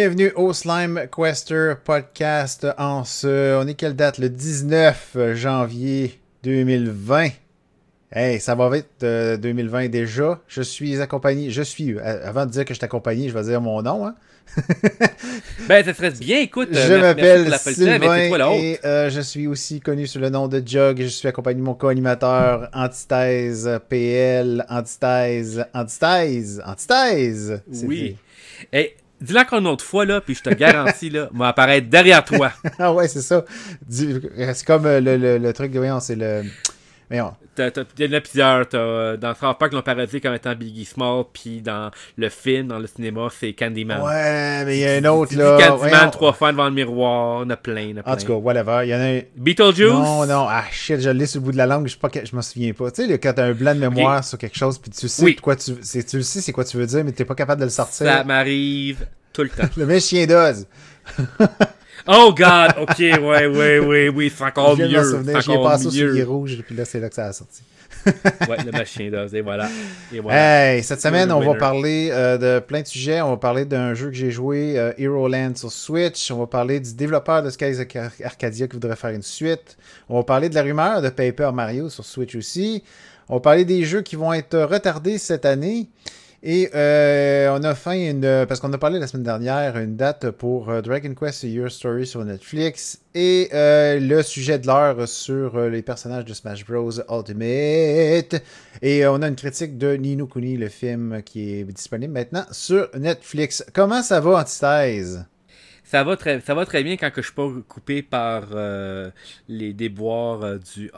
Bienvenue au Slime Quester podcast on est quelle date? Le 19 janvier 2020. Hey, ça va vite, 2020 déjà. Je suis, avant de dire que je t'accompagne, je vais dire mon nom, hein. Ben, ça serait bien, écoute. Je m'appelle merci Sylvain et je suis aussi connu sous le nom de Jug. Je suis accompagné de mon co-animateur Antithèse PL, Antithèse. Oui. Hey, dis-le encore une autre fois, là, puis je te garantis, là, va apparaître derrière toi. Ah ouais, c'est ça. C'est comme le truc de... Voyons, c'est le... Voyons. Il y en a plusieurs. Dans South Park, ils l'ont parodié comme étant Biggie Small, puis dans le film, dans le cinéma, c'est Candyman. Ouais, mais il y a un autre, là. Candyman, 3 fois devant le miroir, il y en a plein. En tout cas, whatever. Il y en a un... Beetlejuice? Non. Ah, shit, je l'ai sur le bout de la langue, je m'en souviens pas. Tu sais, quand t'as un blanc de mémoire sur quelque chose, puis tu sais quoi tu le sais c'est quoi tu veux dire, mais t'es pas capable de le sortir. Ça m'arrive tout le temps. Le même chien d'Oz. Oh God, ok, oui, c'est encore mieux. J'y ai passé au soulier rouge, puis là, c'est là que ça a sorti. Ouais, le machin d'Oz, et voilà. Hey, cette semaine, on va parler de plein de sujets. On va parler d'un jeu que j'ai joué, Hero Land sur Switch. On va parler du développeur de Skies Arcadia qui voudrait faire une suite. On va parler de la rumeur de Paper Mario sur Switch aussi. On va parler des jeux qui vont être retardés cette année. Et on a fait parce qu'on a parlé la semaine dernière, une date pour Dragon Quest Your Story sur Netflix et le sujet de l'heure sur les personnages de Smash Bros Ultimate. Et on a une critique de Ni no Kuni, le film qui est disponible maintenant sur Netflix. Comment ça va, Antithèse? Ça va très bien quand que je suis pas coupé par les déboires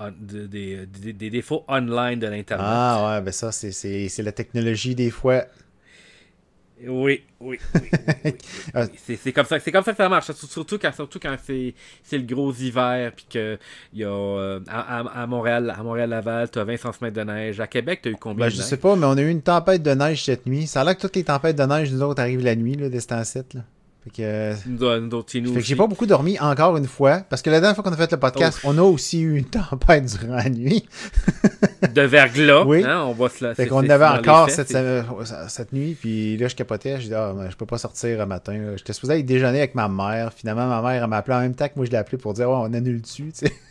des défauts online de l'Internet. Ah ouais, ben ça, c'est la technologie des fois. Oui. C'est comme ça que ça marche. Surtout quand c'est le gros hiver, puis que il y a à Montréal-Laval, tu as 20 cm de neige. À Québec, tu as eu combien de neige? Je sais pas, mais on a eu une tempête de neige cette nuit. Ça a l'air que toutes les tempêtes de neige, nous autres, arrivent la nuit, là, des temps 7, là. Fait que j'ai pas beaucoup dormi encore une fois, parce que la dernière fois qu'on a fait le podcast, on a aussi eu une tempête durant la nuit. De verglas, oui. Hein, on va se la... Fait qu'on avait encore cette nuit, puis là je capotais, je dis je peux pas sortir un matin. Là. J'étais supposé aller déjeuner avec ma mère, finalement ma mère elle m'a appelé en même temps que moi je l'ai appelé pour dire on annule dessus, tu sais.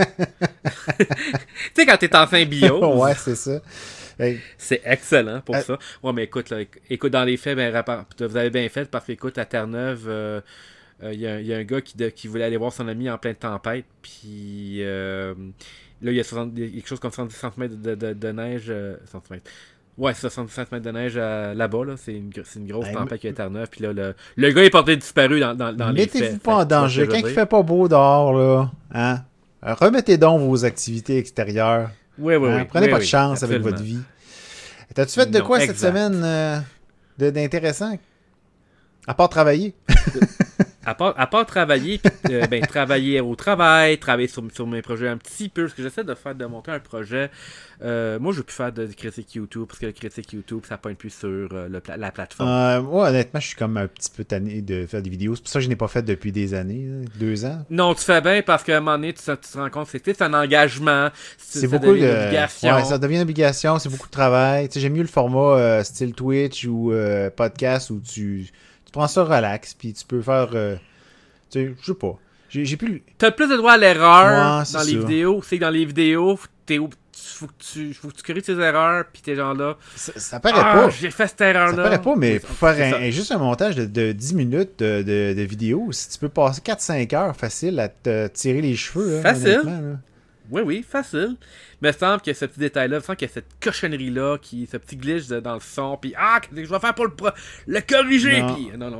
Tu sais quand t'es en fin bio. Ouais, c'est ça. Hey. C'est excellent pour ça. Ouais, mais écoute, dans les faits, vous avez bien fait parce qu'écoute, à Terre-Neuve, il y a un gars qui voulait aller voir son ami en pleine tempête. Puis là, il y a quelque chose comme 70 cm de neige. Ouais, 70 cm de neige là-bas. Là. C'est une grosse tempête qui est à Terre-Neuve. Puis là, le gars est porté disparu dans les faits. Mettez-vous pas en danger. Quand il fait pas beau dehors, là, hein, remettez donc vos activités extérieures. Oui. Prenez pas de chance absolument. avec votre vie. T'as-tu fait de quoi cette semaine d'intéressant? À part travailler. À part travailler, travailler au travail, travailler sur mes projets un petit peu, parce que j'essaie de monter un projet. Moi, je veux plus faire de critique YouTube, parce que le critique YouTube, ça pointe plus sur la plateforme. Moi, honnêtement, je suis comme un petit peu tanné de faire des vidéos. C'est pour ça que je n'ai pas fait depuis des années, 2 ans. Non, tu fais bien, parce qu'à un moment donné, tu te rends compte que c'est un engagement. C'est beaucoup une obligation. Ouais, ça devient une obligation, c'est beaucoup de travail. Tu sais, j'aime mieux le format style Twitch ou podcast où tu prends ça relax, puis tu peux faire... tu sais, je sais pas. J'ai plus... T'as plus de droit à l'erreur dans les vidéos. C'est que dans les vidéos, faut que tu corriges tes erreurs, puis t'es genre là... Ça paraît pas. J'ai fait cette erreur-là. Ça paraît pas, mais pour faire juste un montage de 10 minutes de vidéo, si tu peux passer 4-5 heures facile à te tirer les cheveux. Là, facile. Là. Oui, facile. Mais il me semble que ce petit détail-là, il me semble qu'il y a cette cochonnerie-là, ce petit glitch dans le son, puis qu'est-ce que je vais faire pour le corriger? Puis non,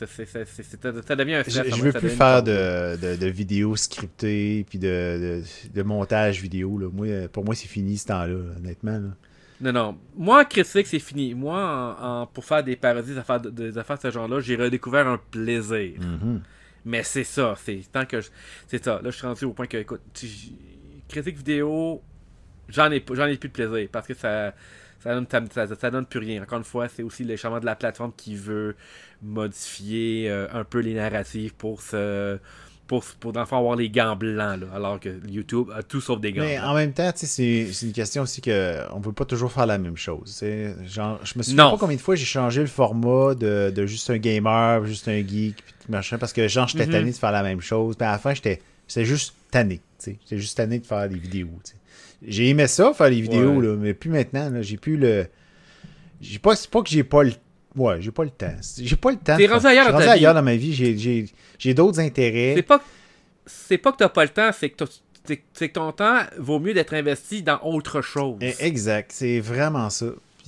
ça devient un stress. Je veux plus faire de vidéos scriptées, puis de montage vidéo. Là. Pour moi, c'est fini ce temps-là, honnêtement. Là. Non. Moi, critique, c'est fini. Moi, pour faire des parodies, des affaires de ce genre-là, j'ai redécouvert un plaisir. Mm-hmm. Mais c'est ça. C'est ça. Là, je suis rendu au point que, écoute, critique vidéo, j'en ai plus de plaisir parce que ça donne plus rien. Encore une fois, c'est aussi le changement de la plateforme qui veut modifier un peu les narratifs pour dans le fond, avoir les gants blancs, là, alors que YouTube a tout sauf des gants Mais blancs. en même temps, c'est une question aussi qu'on ne veut pas toujours faire la même chose. Genre, je me souviens pas combien de fois j'ai changé le format de juste un gamer, juste un geek, puis machin, parce que genre, j'étais tanné de faire la même chose. Puis à la fin, j'étais juste tanné. J'étais juste tanné de faire des vidéos. T'sais. J'ai aimé ça, faire des vidéos, là, mais plus maintenant. Là, j'ai plus le... C'est pas que j'ai pas le... Ouais, j'ai pas le temps. J'ai pas le temps. T'es rendu ailleurs dans ta vie. Ailleurs dans ma vie. J'ai d'autres intérêts. C'est pas que t'as pas le temps, c'est que ton temps vaut mieux d'être investi dans autre chose. Exact. C'est vraiment ça.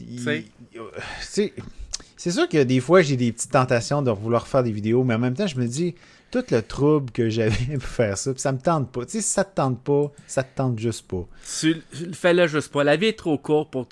C'est sûr que des fois, j'ai des petites tentations de vouloir faire des vidéos, mais en même temps, je me dis, tout le trouble que j'avais pour faire ça, puis ça me tente pas. Tu sais, si ça te tente pas, ça te tente juste pas. Fais-le juste pas. La vie est trop courte pour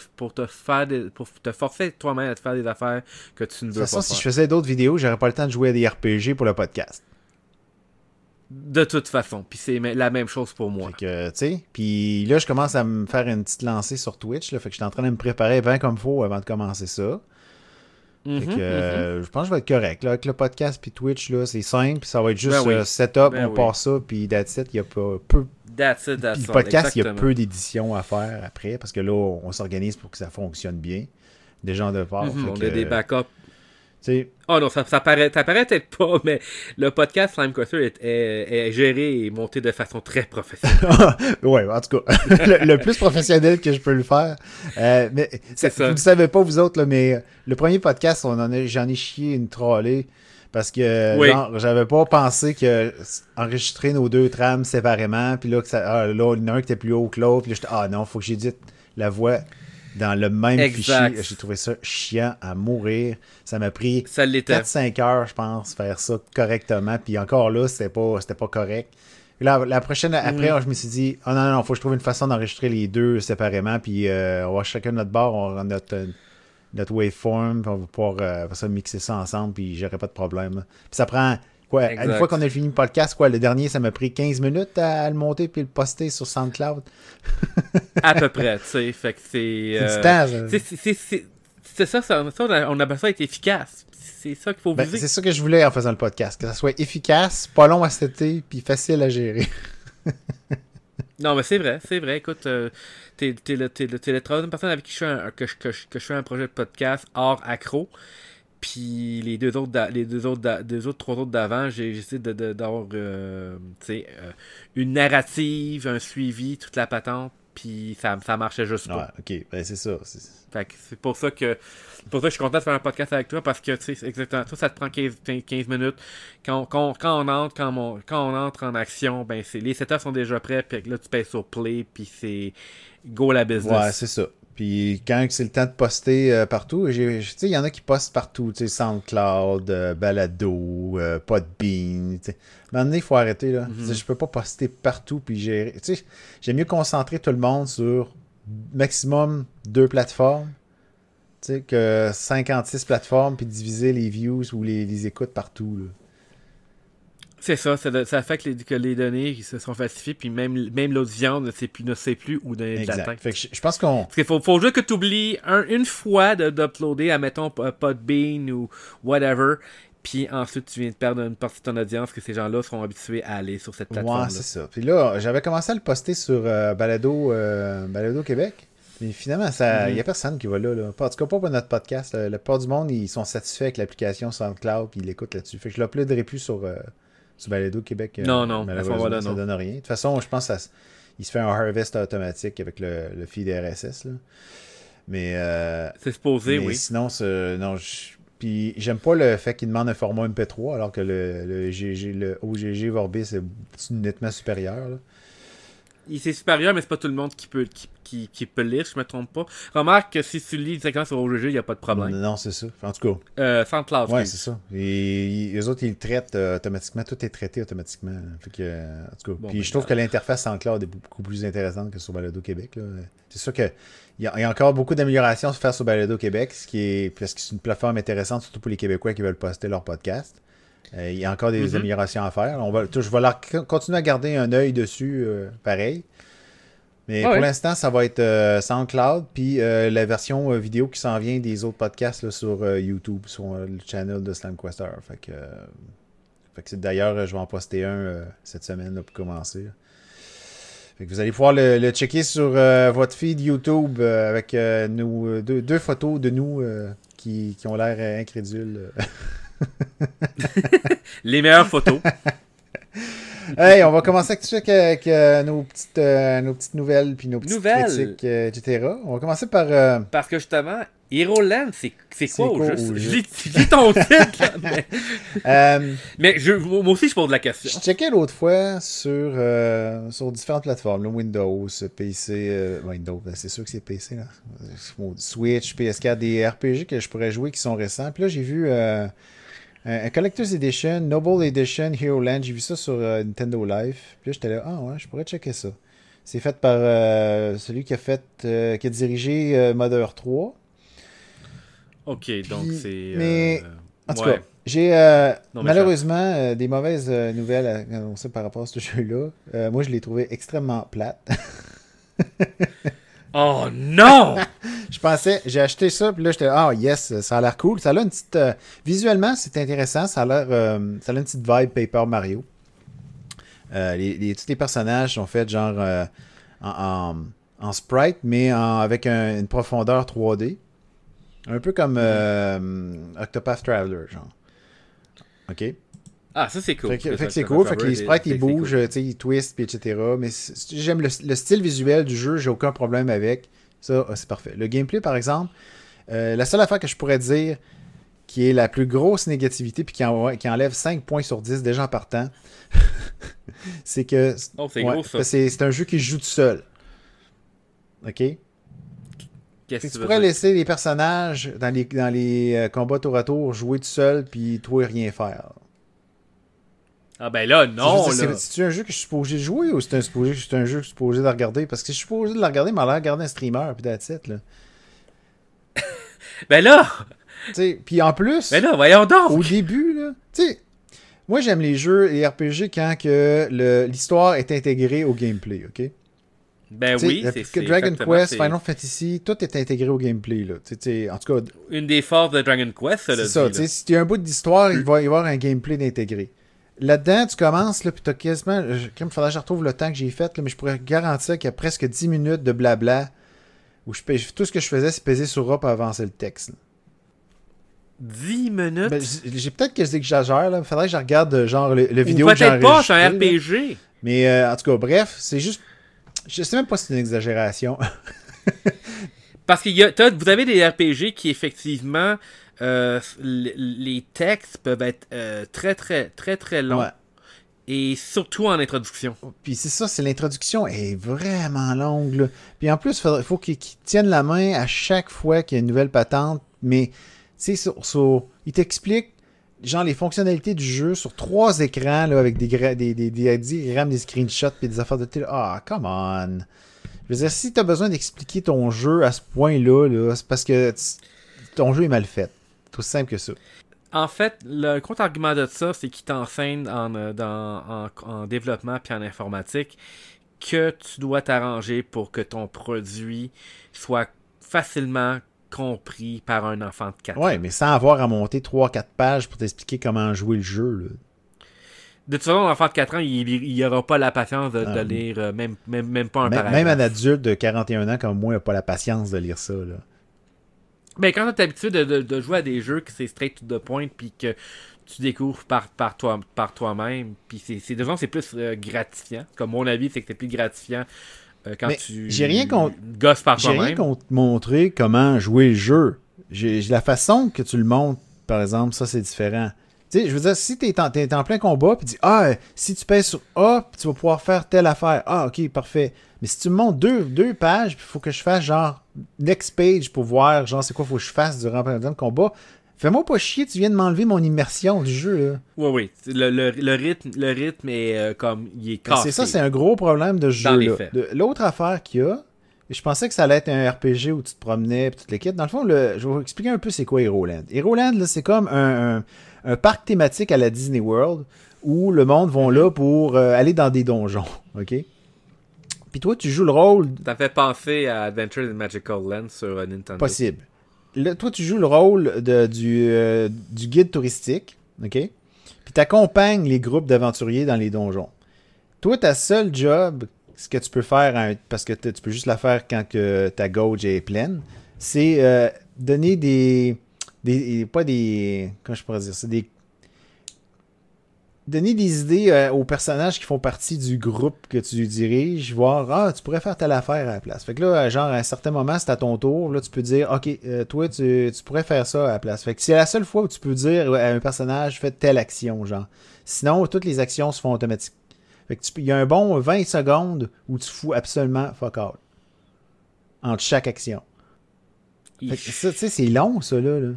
te forcer toi-même à te faire des affaires que tu ne veux pas faire. De toute façon, si je faisais d'autres vidéos, j'aurais pas le temps de jouer à des RPG pour le podcast. De toute façon. Puis c'est la même chose pour moi. Fait que, tu sais, puis là, je commence à me faire une petite lancée sur Twitch, là, fait que je suis en train de me préparer bien comme il faut avant de commencer ça. Fait que, je pense que je vais être correct. Là, avec le podcast puis Twitch, là, c'est simple. Ça va être juste setup, on part ça, puis that's it. Il y a peu. That's it. Le podcast, il y a peu d'éditions à faire après, parce que là, on s'organise pour que ça fonctionne bien. Des gens de part. On a des backups. T'sais... Oh non, ça paraît peut-être pas, mais le podcast Slime Coaster est géré et monté de façon très professionnelle. Ouais, en tout cas, le plus professionnel que je peux le faire. Mais vous ne savez pas, vous autres, là, mais le premier podcast, j'en ai chié une trollée parce que genre, j'avais pas pensé que enregistrer nos deux trames séparément, puis là, là, il y en a un qui était plus haut que l'autre, puis là, j'étais, non, faut que j'édite la voix dans le même fichier. J'ai trouvé ça chiant à mourir. Ça m'a pris 4-5 heures, je pense, faire ça correctement. Puis encore là, c'était pas correct. Et là, la prochaine, après, je me suis dit, non, faut que je trouve une façon d'enregistrer les deux séparément. Puis on va chacun de notre bord, on a notre waveform, puis on va pouvoir ça, mixer ça ensemble, puis j'aurai pas de problème. Puis ça prend... Quoi, une fois qu'on a fini le podcast, le dernier, ça m'a pris 15 minutes à le monter puis le poster sur SoundCloud. À peu près, tu sais. Fait que c'est ça, on appelle ça être efficace. C'est ça qu'il faut viser. C'est ça que je voulais en faisant le podcast, que ça soit efficace, pas long à setter, puis facile à gérer. Non, mais c'est vrai. Écoute, t'es la troisième personne avec qui je fais un projet de podcast hors accro. Puis les trois autres d'avant, j'ai essayé d'avoir une narrative, un suivi, toute la patente, puis ça marchait juste pas. Ouais, ok, ben c'est ça. Fait que c'est pour ça que je suis content de faire un podcast avec toi, parce que tu sais, exactement, toi, ça te prend 15 minutes. Quand on entre en action, ben les setups sont déjà prêts, puis là tu payes sur play, puis c'est go la business. Ouais, c'est ça. Puis quand c'est le temps de poster partout, tu sais, il y en a qui postent partout, tu sais, SoundCloud, Balado, Podbean, tu sais. À un moment donné, il faut arrêter, là. Je peux pas poster partout puis gérer. Tu sais, j'aime mieux concentrer tout le monde sur maximum 2 plateformes, tu sais, que 56 plateformes, puis diviser les views ou les écoutes partout, là. C'est ça fait que les données se sont falsifiées, puis même l'audience ne sait plus où donner de la tête. Fait que je pense qu'on... Parce qu'il faut juste que tu oublies une fois d'uploader, admettons, Podbean ou whatever, puis ensuite tu viens de perdre une partie de ton audience, que ces gens-là seront habitués à aller sur cette plateforme-là. Ouais, c'est ça. Puis là, j'avais commencé à le poster sur Balado Québec, mais finalement, il n'y a personne qui va là. En tout cas, pas pour notre podcast. La plupart du monde, ils sont satisfaits avec l'application SoundCloud, puis ils l'écoutent là-dessus. Fait que je l'uploaderai plus sur Balado Québec. Non, malheureusement, ça donne rien. De toute façon, je pense qu'il se fait un harvest automatique avec le feed RSS. Là. Mais c'est supposé, oui. Sinon, puis j'aime pas le fait qu'il demande un format MP3, alors que le OGG Vorbis est nettement supérieur. Là. C'est supérieur, mais c'est pas tout le monde qui peut le lire, je me trompe pas. Remarque que si tu lis directement sur OGG, il n'y a pas de problème. Non, c'est ça. En tout cas. SoundCloud. Ouais, c'est ça. Et les autres, ils le traitent automatiquement. Tout est traité automatiquement. Fait que, en tout cas. Puis je trouve que l'interface SoundCloud est beaucoup plus intéressante que sur Balado Québec. Là. C'est sûr qu'il y a encore beaucoup d'améliorations à faire sur Balado Québec, parce que c'est une plateforme intéressante, surtout pour les Québécois qui veulent poster leur podcast. Il y a encore des améliorations à faire. Je vais continuer à garder un œil dessus, pareil. Mais pour l'instant, ça va être SoundCloud, puis la version vidéo qui s'en vient des autres podcasts là, sur YouTube, sur le channel de SlamQuester. Fait Fait que d'ailleurs, je vais en poster un cette semaine là, pour commencer. Fait que vous allez pouvoir le checker sur votre feed YouTube avec nos deux photos de nous qui ont l'air incrédules. Les meilleures photos. Hey, on va commencer avec nos petites nouvelles puis nos petites critiques, etc. On va commencer par... Parce que justement, Hero Land, c'est quoi au juste? Je lis ton titre, là, mais moi aussi, je pose la question. Je checkais l'autre fois sur différentes plateformes, là, Windows, PC... Windows, c'est sûr que c'est PC, là. Switch, PS4, des RPG que je pourrais jouer qui sont récents. Puis là, j'ai vu... un Collector's Edition, Noble Edition, Hero Land, j'ai vu ça sur Nintendo Live. Puis là, j'étais là, je pourrais checker ça. C'est fait par celui qui a dirigé Mother 3. Ok, donc c'est... Mais, en tout cas, j'ai malheureusement des mauvaises nouvelles à annoncer par rapport à ce jeu-là. Moi, je l'ai trouvé extrêmement plate. Oh non! J'ai acheté ça, puis là, j'étais yes, ça a l'air cool. Ça a une petite... visuellement, c'est intéressant. Ça a une petite vibe Paper Mario. Tous les personnages sont faits genre en sprite, mais avec une profondeur 3D. Un peu comme Octopath Traveler, genre. OK? Ah, ça, c'est cool. Fait que c'est cool. Fait que les sprites, ils bougent, cool. Ils twistent, puis etc. Mais j'aime le style visuel du jeu. J'ai aucun problème avec. Ça, c'est parfait. Le gameplay, par exemple, la seule affaire que je pourrais dire qui est la plus grosse négativité puis qui enlève 5 points sur 10 déjà en partant, c'est que gros, ça. C'est un jeu qui joue tout seul. OK? Tu pourrais laisser les personnages dans les combats tour à tour jouer tout seul puis toi rien faire. Ah ben là, non, là. C'est-tu un jeu que je suis supposé de jouer ou c'est un jeu que je suis supposé de regarder? Parce que si je suis supposé de le regarder, il m'a l'air de regarder un streamer, puis that's it, là. Ben là! Puis en plus... Ben là, voyons donc! Au début, là, tu sais, moi j'aime les jeux et RPG quand que l'histoire est intégrée au gameplay, OK? Ben oui, c'est Dragon Quest, Final Fantasy, tout est intégré au gameplay, là. En tout cas... Une des forces de Dragon Quest, ça, c'est ça, tu sais, si tu as un bout d'histoire, il va y avoir un gameplay d'intégrer. Là-dedans, tu commences, là, puis t'as quasiment... Il faudrait que je retrouve le temps que j'ai fait, là, mais je pourrais garantir qu'il y a presque 10 minutes de blabla où tout ce que je faisais, c'est peser sur A pour avancer le texte. Là. 10 minutes? Ben, j'ai peut-être que j'exagère, là. Il faudrait que je regarde genre le vidéo que j'ai enregistré. Peut-être pas, c'est un RPG. Là. Mais en tout cas, bref, c'est juste... Je sais même pas si c'est une exagération. Parce que vous avez des RPG qui, effectivement... les textes peuvent être très, très, très, très longs. Ouais. Et surtout en introduction. Puis c'est ça, c'est l'introduction est vraiment longue. Là. Puis en plus, il faut qu'ils tiennent la main à chaque fois qu'il y a une nouvelle patente. Mais, tu sais, ils t'expliquent genre les fonctionnalités du jeu sur 3 écrans là, avec des diagrammes, des screenshots puis des affaires de télé. Ah, come on! Je veux dire, si tu as besoin d'expliquer ton jeu à ce point-là, là, c'est parce que ton jeu est mal fait. C'est aussi simple que ça. En fait, le contre-argument de ça, c'est qu'il t'enseigne en développement puis en informatique que tu dois t'arranger pour que ton produit soit facilement compris par un enfant de 4 ans. Ouais, mais sans avoir à monter 3-4 pages pour t'expliquer comment jouer le jeu. Là. De toute façon, un enfant de 4 ans, il n'aura pas la patience de lire même pas un paragraphe. Même un adulte de 41 ans comme moi n'a pas la patience de lire ça. Là. Ben, quand tu es habitué de jouer à des jeux que c'est straight to the point puis que tu découvres par toi-même, puis c'est plus gratifiant. Comme mon avis, c'est que c'est plus gratifiant quand tu gosses par toi-même. J'ai rien contre montrer comment jouer le jeu. J'ai la façon que tu le montres, par exemple, ça c'est différent. Tu sais, je veux dire, si t'es en plein combat, puis dis si tu pèses sur A, tu vas pouvoir faire telle affaire. Ah, ok, parfait. Mais si tu me montres deux pages, puis il faut que je fasse genre next page pour voir genre c'est quoi faut que je fasse durant le combat, fais-moi pas chier, tu viens de m'enlever mon immersion du jeu. Là. Oui. Le rythme est comme il est cassé. C'est ça, c'est un gros problème de ce jeu-là. L'autre affaire qu'il y a, je pensais que ça allait être un RPG où tu te promenais et toute l'équipe. Dans le fond, je vais vous expliquer un peu c'est quoi Hero Land. Hero Land, là, c'est comme un parc thématique à la Disney World où le monde vont là pour aller dans des donjons. OK? Puis toi, tu joues le rôle... Ça fait penser à Adventure in Magical Land sur Nintendo. Possible. Là, toi, tu joues le rôle du guide touristique. OK? Puis t'accompagnes les groupes d'aventuriers dans les donjons. Toi, ta seule job, ce que tu peux faire, parce que tu peux juste la faire quand que ta gauge est pleine, c'est donner pas des... Comment je pourrais dire ça? Donner des idées aux personnages qui font partie du groupe que tu diriges, voir, tu pourrais faire telle affaire à la place. Fait que là, genre, à un certain moment, c'est à ton tour, là, tu peux dire, OK, toi, tu pourrais faire ça à la place. Fait que c'est la seule fois où tu peux dire à un personnage, fais telle action, genre. Sinon, toutes les actions se font automatiques. Fait que il y a un bon 20 secondes où tu fous absolument fuck all. Entre chaque action. Fait que ça, tu sais, c'est long, ça, là.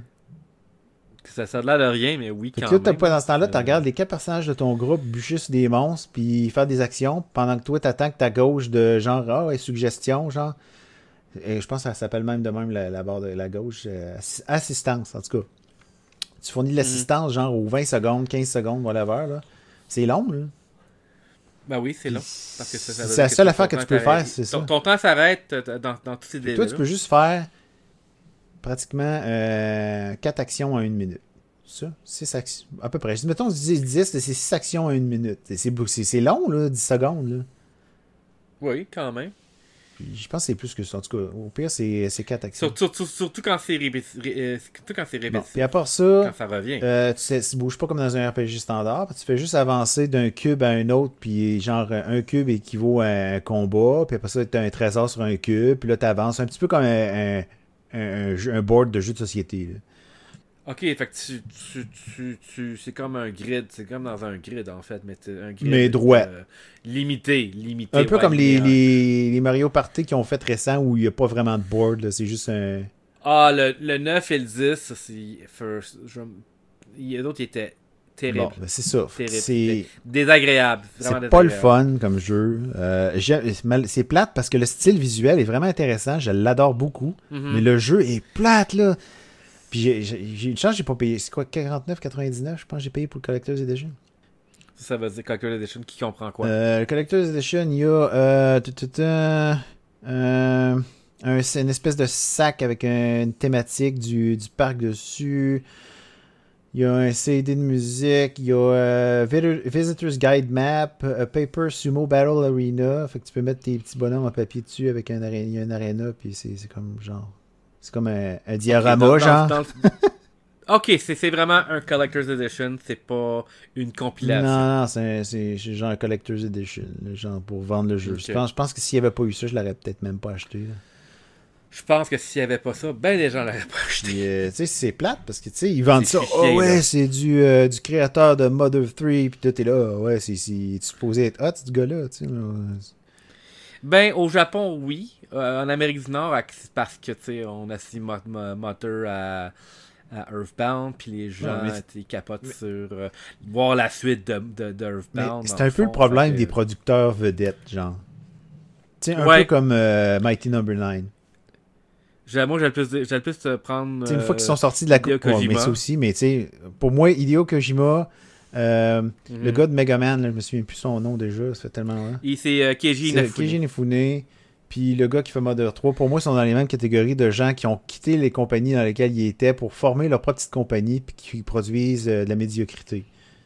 Ça a l'air de rien, mais oui, fait quand que là, même. Dans ce temps-là, tu regardes les 4 personnages de ton groupe bûcher sur des monstres puis faire des actions pendant que toi, t'attends que ta gauche de genre, suggestion, genre. Et je pense que ça s'appelle même de même la barre de la gauche. Assistance, en tout cas. Tu fournis de l'assistance, genre, aux 20 secondes, 15 secondes, whatever, là. C'est long, là. Ben oui, c'est long. Parce que c'est la seule affaire que tu peux faire, c'est ça. Ton temps s'arrête dans tous ces délais. Toi, tu peux juste faire pratiquement 4 actions en 1 minute. Ça, 6 actions. À peu près. Mettons, je dis 10, c'est 6 actions en 1 minute. C'est long, là, 10 secondes. Là. Oui, quand même. Puis, je pense que c'est plus que ça. En tout cas, au pire, c'est 4 actions. Surtout quand c'est répétitif. Bon, puis à part ça, quand ça revient. Tu bouges pas comme dans un RPG standard. Tu fais juste avancer d'un cube à un autre. Puis genre, un cube équivaut à un combat. Puis après ça, tu as un trésor sur un cube. Puis là, tu avances un petit peu comme un board de jeu de société. Là. Ok, fait que c'est comme un grid, c'est comme dans un grid en fait, mais un grid mais droit. Limité. Un peu comme les Mario Party qui ont fait récent où il n'y a pas vraiment de board, là, c'est juste un... Ah, le 9 et le 10, ça, c'est first. Il y a d'autres qui étaient terribles. Bon, ben c'est ça. C'est désagréable. C'est pas le fun comme jeu. C'est plate parce que le style visuel est vraiment intéressant, je l'adore beaucoup, mais le jeu est plate, là. Puis j'ai une chance, j'ai pas payé. C'est quoi, 49,99? Je pense que j'ai payé pour le Collector's Edition. Ça veut dire Collector's Edition qui comprend quoi? Le Collector's Edition, il y a c'est une espèce de sac avec une thématique du parc dessus. Il y a un CD de musique. Il y a Visitor's Guide Map, Paper Sumo Battle Arena. Fait que tu peux mettre tes petits bonhommes en papier dessus avec un arena. Puis c'est comme genre... C'est comme un diorama, genre. Ok, c'est vraiment un Collector's Edition, c'est pas une compilation. Non, c'est genre un Collector's Edition, genre pour vendre le jeu. Okay. Je pense que s'il n'y avait pas eu ça, je l'aurais peut-être même pas acheté. Là. Je pense que s'il n'y avait pas ça, ben les gens l'auraient pas acheté. Tu sais, c'est plate parce que tu sais, ils vendent ça. Oh ouais, là. C'est du créateur de Mother 3, puis toi t'es là, ouais, c'est supposé être hot, ce gars-là, tu sais. Ben, au Japon, oui. En Amérique du Nord, parce que, tu sais, on associe Motor à Earthbound, puis les gens capotent sur voir la suite de Earthbound. C'est un peu le problème des producteurs vedettes, genre. Tu sais, un peu comme Mighty Number 9. Moi, j'ai le plus te prendre... une fois qu'ils sont sortis de la coupe, mais ça aussi, mais tu sais, pour moi, Hideo Kojima... le gars de Megaman, je me souviens plus son nom déjà, ça fait tellement loin. C'est Keiji Inafune. Puis le gars qui fait Mother 3, pour moi, ils sont dans les mêmes catégories de gens qui ont quitté les compagnies dans lesquelles ils étaient pour former leur propre petite compagnie puis qui produisent de la médiocrité.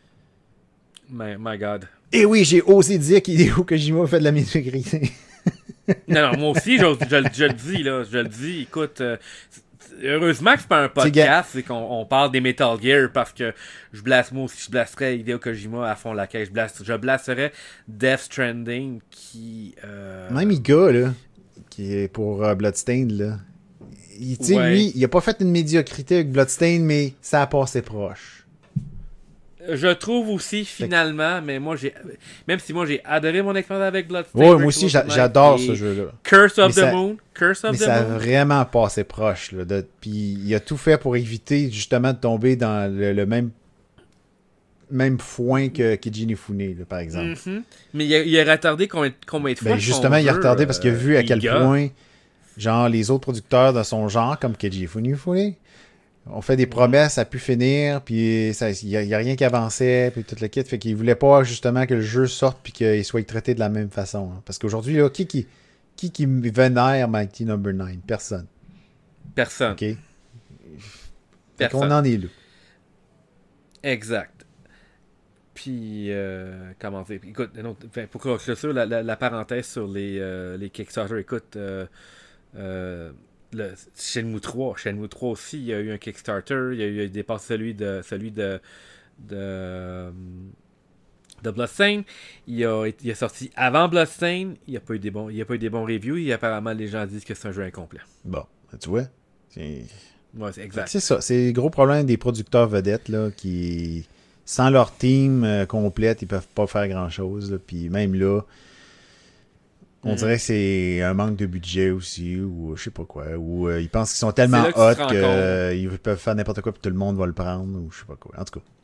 My God. Et oui, j'ai osé dire qu'Hideo Kojima fait de la médiocrité. non, moi aussi, je le dis, là. Je le dis, écoute... heureusement que c'est pas un podcast, c'est qu'on parle des Metal Gear parce que moi aussi je blasterais Hideo Kojima à fond la caisse. Je blasterais Death Stranding qui... Même Iga, là, qui est pour Bloodstained, là. Lui, il a pas fait une médiocrité avec Bloodstained, mais ça a passé proche. Je trouve aussi, finalement, mais même si moi j'ai adoré mon expérience avec Bloodstained. Ouais, moi aussi j'adore ce jeu-là. Curse of the Moon. Mais ça a vraiment passé proche. Là, puis il a tout fait pour éviter justement de tomber dans le même foin que Keiji Inafune, par exemple. Mm-hmm. Mais il a retardé combien de fois? Justement, il a retardé parce qu'il a vu à quel point genre les autres producteurs de son genre, comme Keiji Inafune, on fait des promesses à pu finir, puis il n'y a rien qui avançait, puis tout le kit. Fait qu'il voulait pas justement que le jeu sorte puis qu'il soit traité de la même façon. Hein. Parce qu'aujourd'hui, là, qui vénère Mighty Number 9? Personne. Personne. OK? Personne. On en est là. Exact. Puis, comment dire? Écoute, pour clôturer la parenthèse sur les Kickstarter, écoute, Shenmue 3 aussi, il y a eu un Kickstarter, il a dépassé de Bloodstained. Il a sorti avant Bloodstained, il n'y a pas eu des bons reviews, et apparemment les gens disent que c'est un jeu incomplet. Bon, tu vois, ouais, c'est exact. C'est ça, c'est le gros problème des producteurs vedettes là, qui, sans leur team complète, ils peuvent pas faire grand-chose. Puis même là, on dirait que c'est un manque de budget aussi, ou je sais pas quoi, ou ils pensent qu'ils sont tellement hot qu'ils peuvent faire n'importe quoi puis tout le monde va le prendre, ou je sais pas quoi. En tout cas.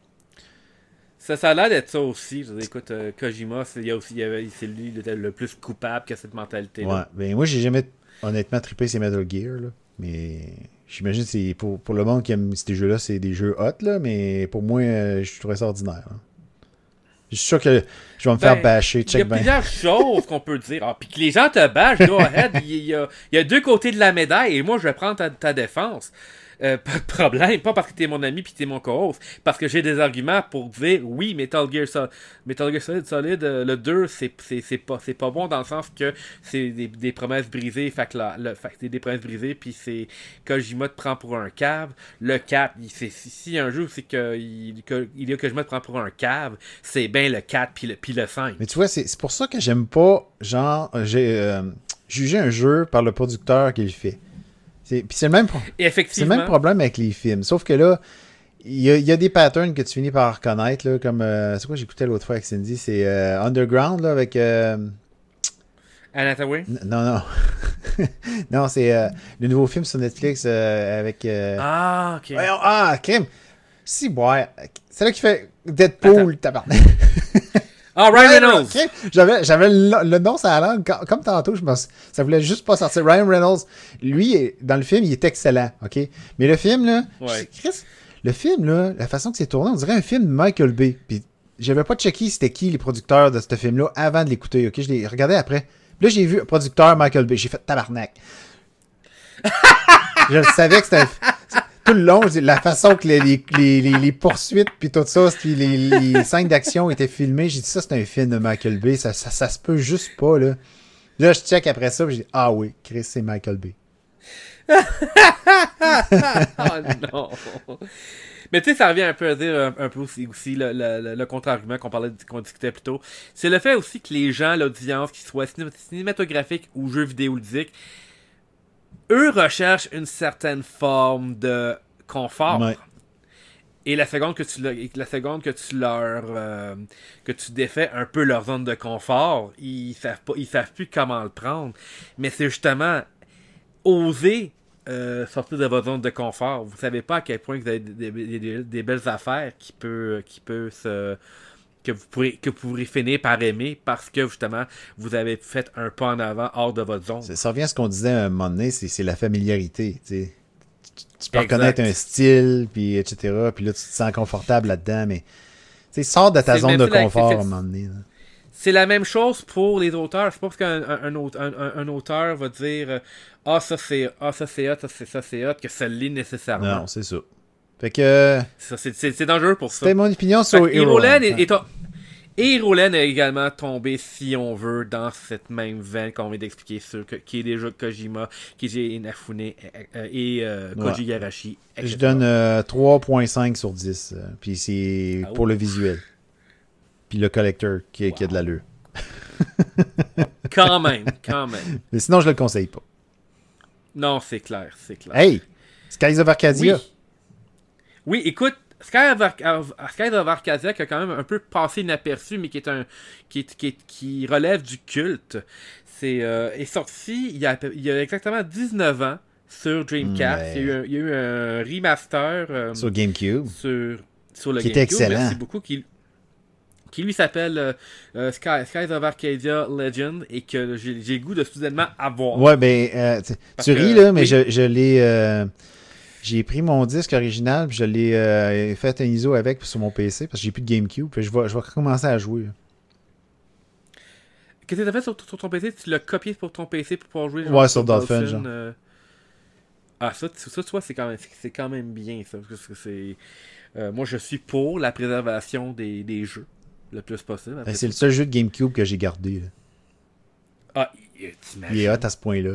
Ça a l'air d'être ça aussi. Je veux dire, écoute, Kojima, c'est lui le plus coupable que cette mentalité-là. Ouais, ben moi j'ai jamais honnêtement trippé ces Metal Gear, là, mais j'imagine que c'est pour le monde qui aime ces jeux-là, c'est des jeux hot, là, mais pour moi, je trouvais ça ordinaire. Hein. Je suis sûr que je vais me faire bâcher. Il y a plusieurs choses qu'on peut dire. Puis que les gens te bâchent, go ahead. Il y a deux côtés de la médaille et moi, je vais prendre ta défense. Pas de problème, pas parce que t'es mon ami puis t'es mon co-host, parce que j'ai des arguments pour dire oui, Metal Gear Solid, le 2 c'est pas bon dans le sens que c'est des promesses brisées, fait que c'est des promesses brisées puis c'est Kojima te prend pour un cave. Le 4, si un jeu c'est que Kojima te prend pour un cave, c'est bien le 4 puis le 5. Mais tu vois, c'est pour ça que j'aime pas juger un jeu par le producteur qui le fait. Puis c'est le même problème avec les films. Sauf que là, il y a des patterns que tu finis par reconnaître. Là, comme, c'est quoi j'écoutais l'autre fois avec Cindy? C'est Underground là, avec... Anna Hathaway? Non. Non, c'est le nouveau film sur Netflix avec... ok. Crime! Si, ouais. C'est là qui fait Deadpool, tabarnak. Ryan Reynolds! Okay. J'avais le nom sur la langue. Comme tantôt, ça voulait juste pas sortir. Ryan Reynolds, lui, dans le film, il est excellent. OK? Mais le film, là, le film, là, la façon que c'est tourné, on dirait un film de Michael Bay. Puis j'avais pas checké c'était qui les producteurs de ce film-là avant de l'écouter. OK? Je l'ai regardé après. Puis là, j'ai vu un producteur Michael Bay. J'ai fait tabarnak. Je le savais que c'était tout le long, la façon que les poursuites puis tout ça, puis les scènes d'action étaient filmées, j'ai dit ça c'est un film de Michael Bay, ça se peut juste pas là. Là je check après ça, puis j'ai dit ah oui, Chris c'est Michael Bay. Oh non. Mais tu sais, ça revient un peu à dire un peu aussi le contre-argument qu'on discutait plus tôt. C'est le fait aussi que les gens, l'audience, qu'ils soient cinématographiques ou jeux vidéoludiques, eux recherchent une certaine forme de confort. Ouais. Et la seconde que tu défais un peu leur zone de confort, ils savent plus comment le prendre. Mais c'est justement oser sortir de votre zone de confort. Vous savez pas à quel point vous avez des belles affaires que vous pourrez finir par aimer parce que justement vous avez fait un pas en avant hors de votre zone. Ça revient à ce qu'on disait à un moment donné, c'est la familiarité. Tu peux reconnaître un style, puis etc. Puis là, tu te sens confortable là-dedans, mais sors de ta zone de confort à un moment donné. Là. C'est la même chose pour les auteurs. C'est pas parce qu'un auteur va dire ça c'est hot, ça c'est hot, que ça l'est nécessairement. Non, c'est ça. Fait que... C'est dangereux pour ça. C'était mon opinion sur Heroland. Heroland est également tombé, si on veut, dans cette même veine qu'on vient d'expliquer, qui est déjà Kojima, Keiji Inafune et Koji Igarashi. Je donne 3.5 sur 10. Puis c'est pour le visuel. Puis le collector qui a de l'allure. Quand même. Mais sinon, je le conseille pas. Non, c'est clair. Hey! Skies of Arcadia. Oui, écoute, Skies of Arcadia qui a quand même un peu passé inaperçu, mais qui relève du culte. Est sorti il y a exactement 19 ans sur Dreamcast. Il y a eu un remaster sur GameCube. Sur le qui GameCube. Était excellent. Merci beaucoup. Qui lui s'appelle Skies of Arcadia Legend et que j'ai le goût de soudainement avoir. Ouais, ben, tu ris là, mais je l'ai... j'ai pris mon disque original puis je l'ai fait un ISO avec sur mon PC parce que j'ai plus de GameCube puis je vais recommencer à jouer. Qu'est-ce que tu as fait sur ton PC? Tu l'as copié pour ton PC pour pouvoir jouer? Ouais, sur Dolphin, genre. Ça, tu vois, c'est quand même bien, ça. Parce que moi, je suis pour la préservation des jeux. le plus possible. C'est le seul jeu de GameCube que j'ai gardé. Là. Ah, il est hot à ce point-là.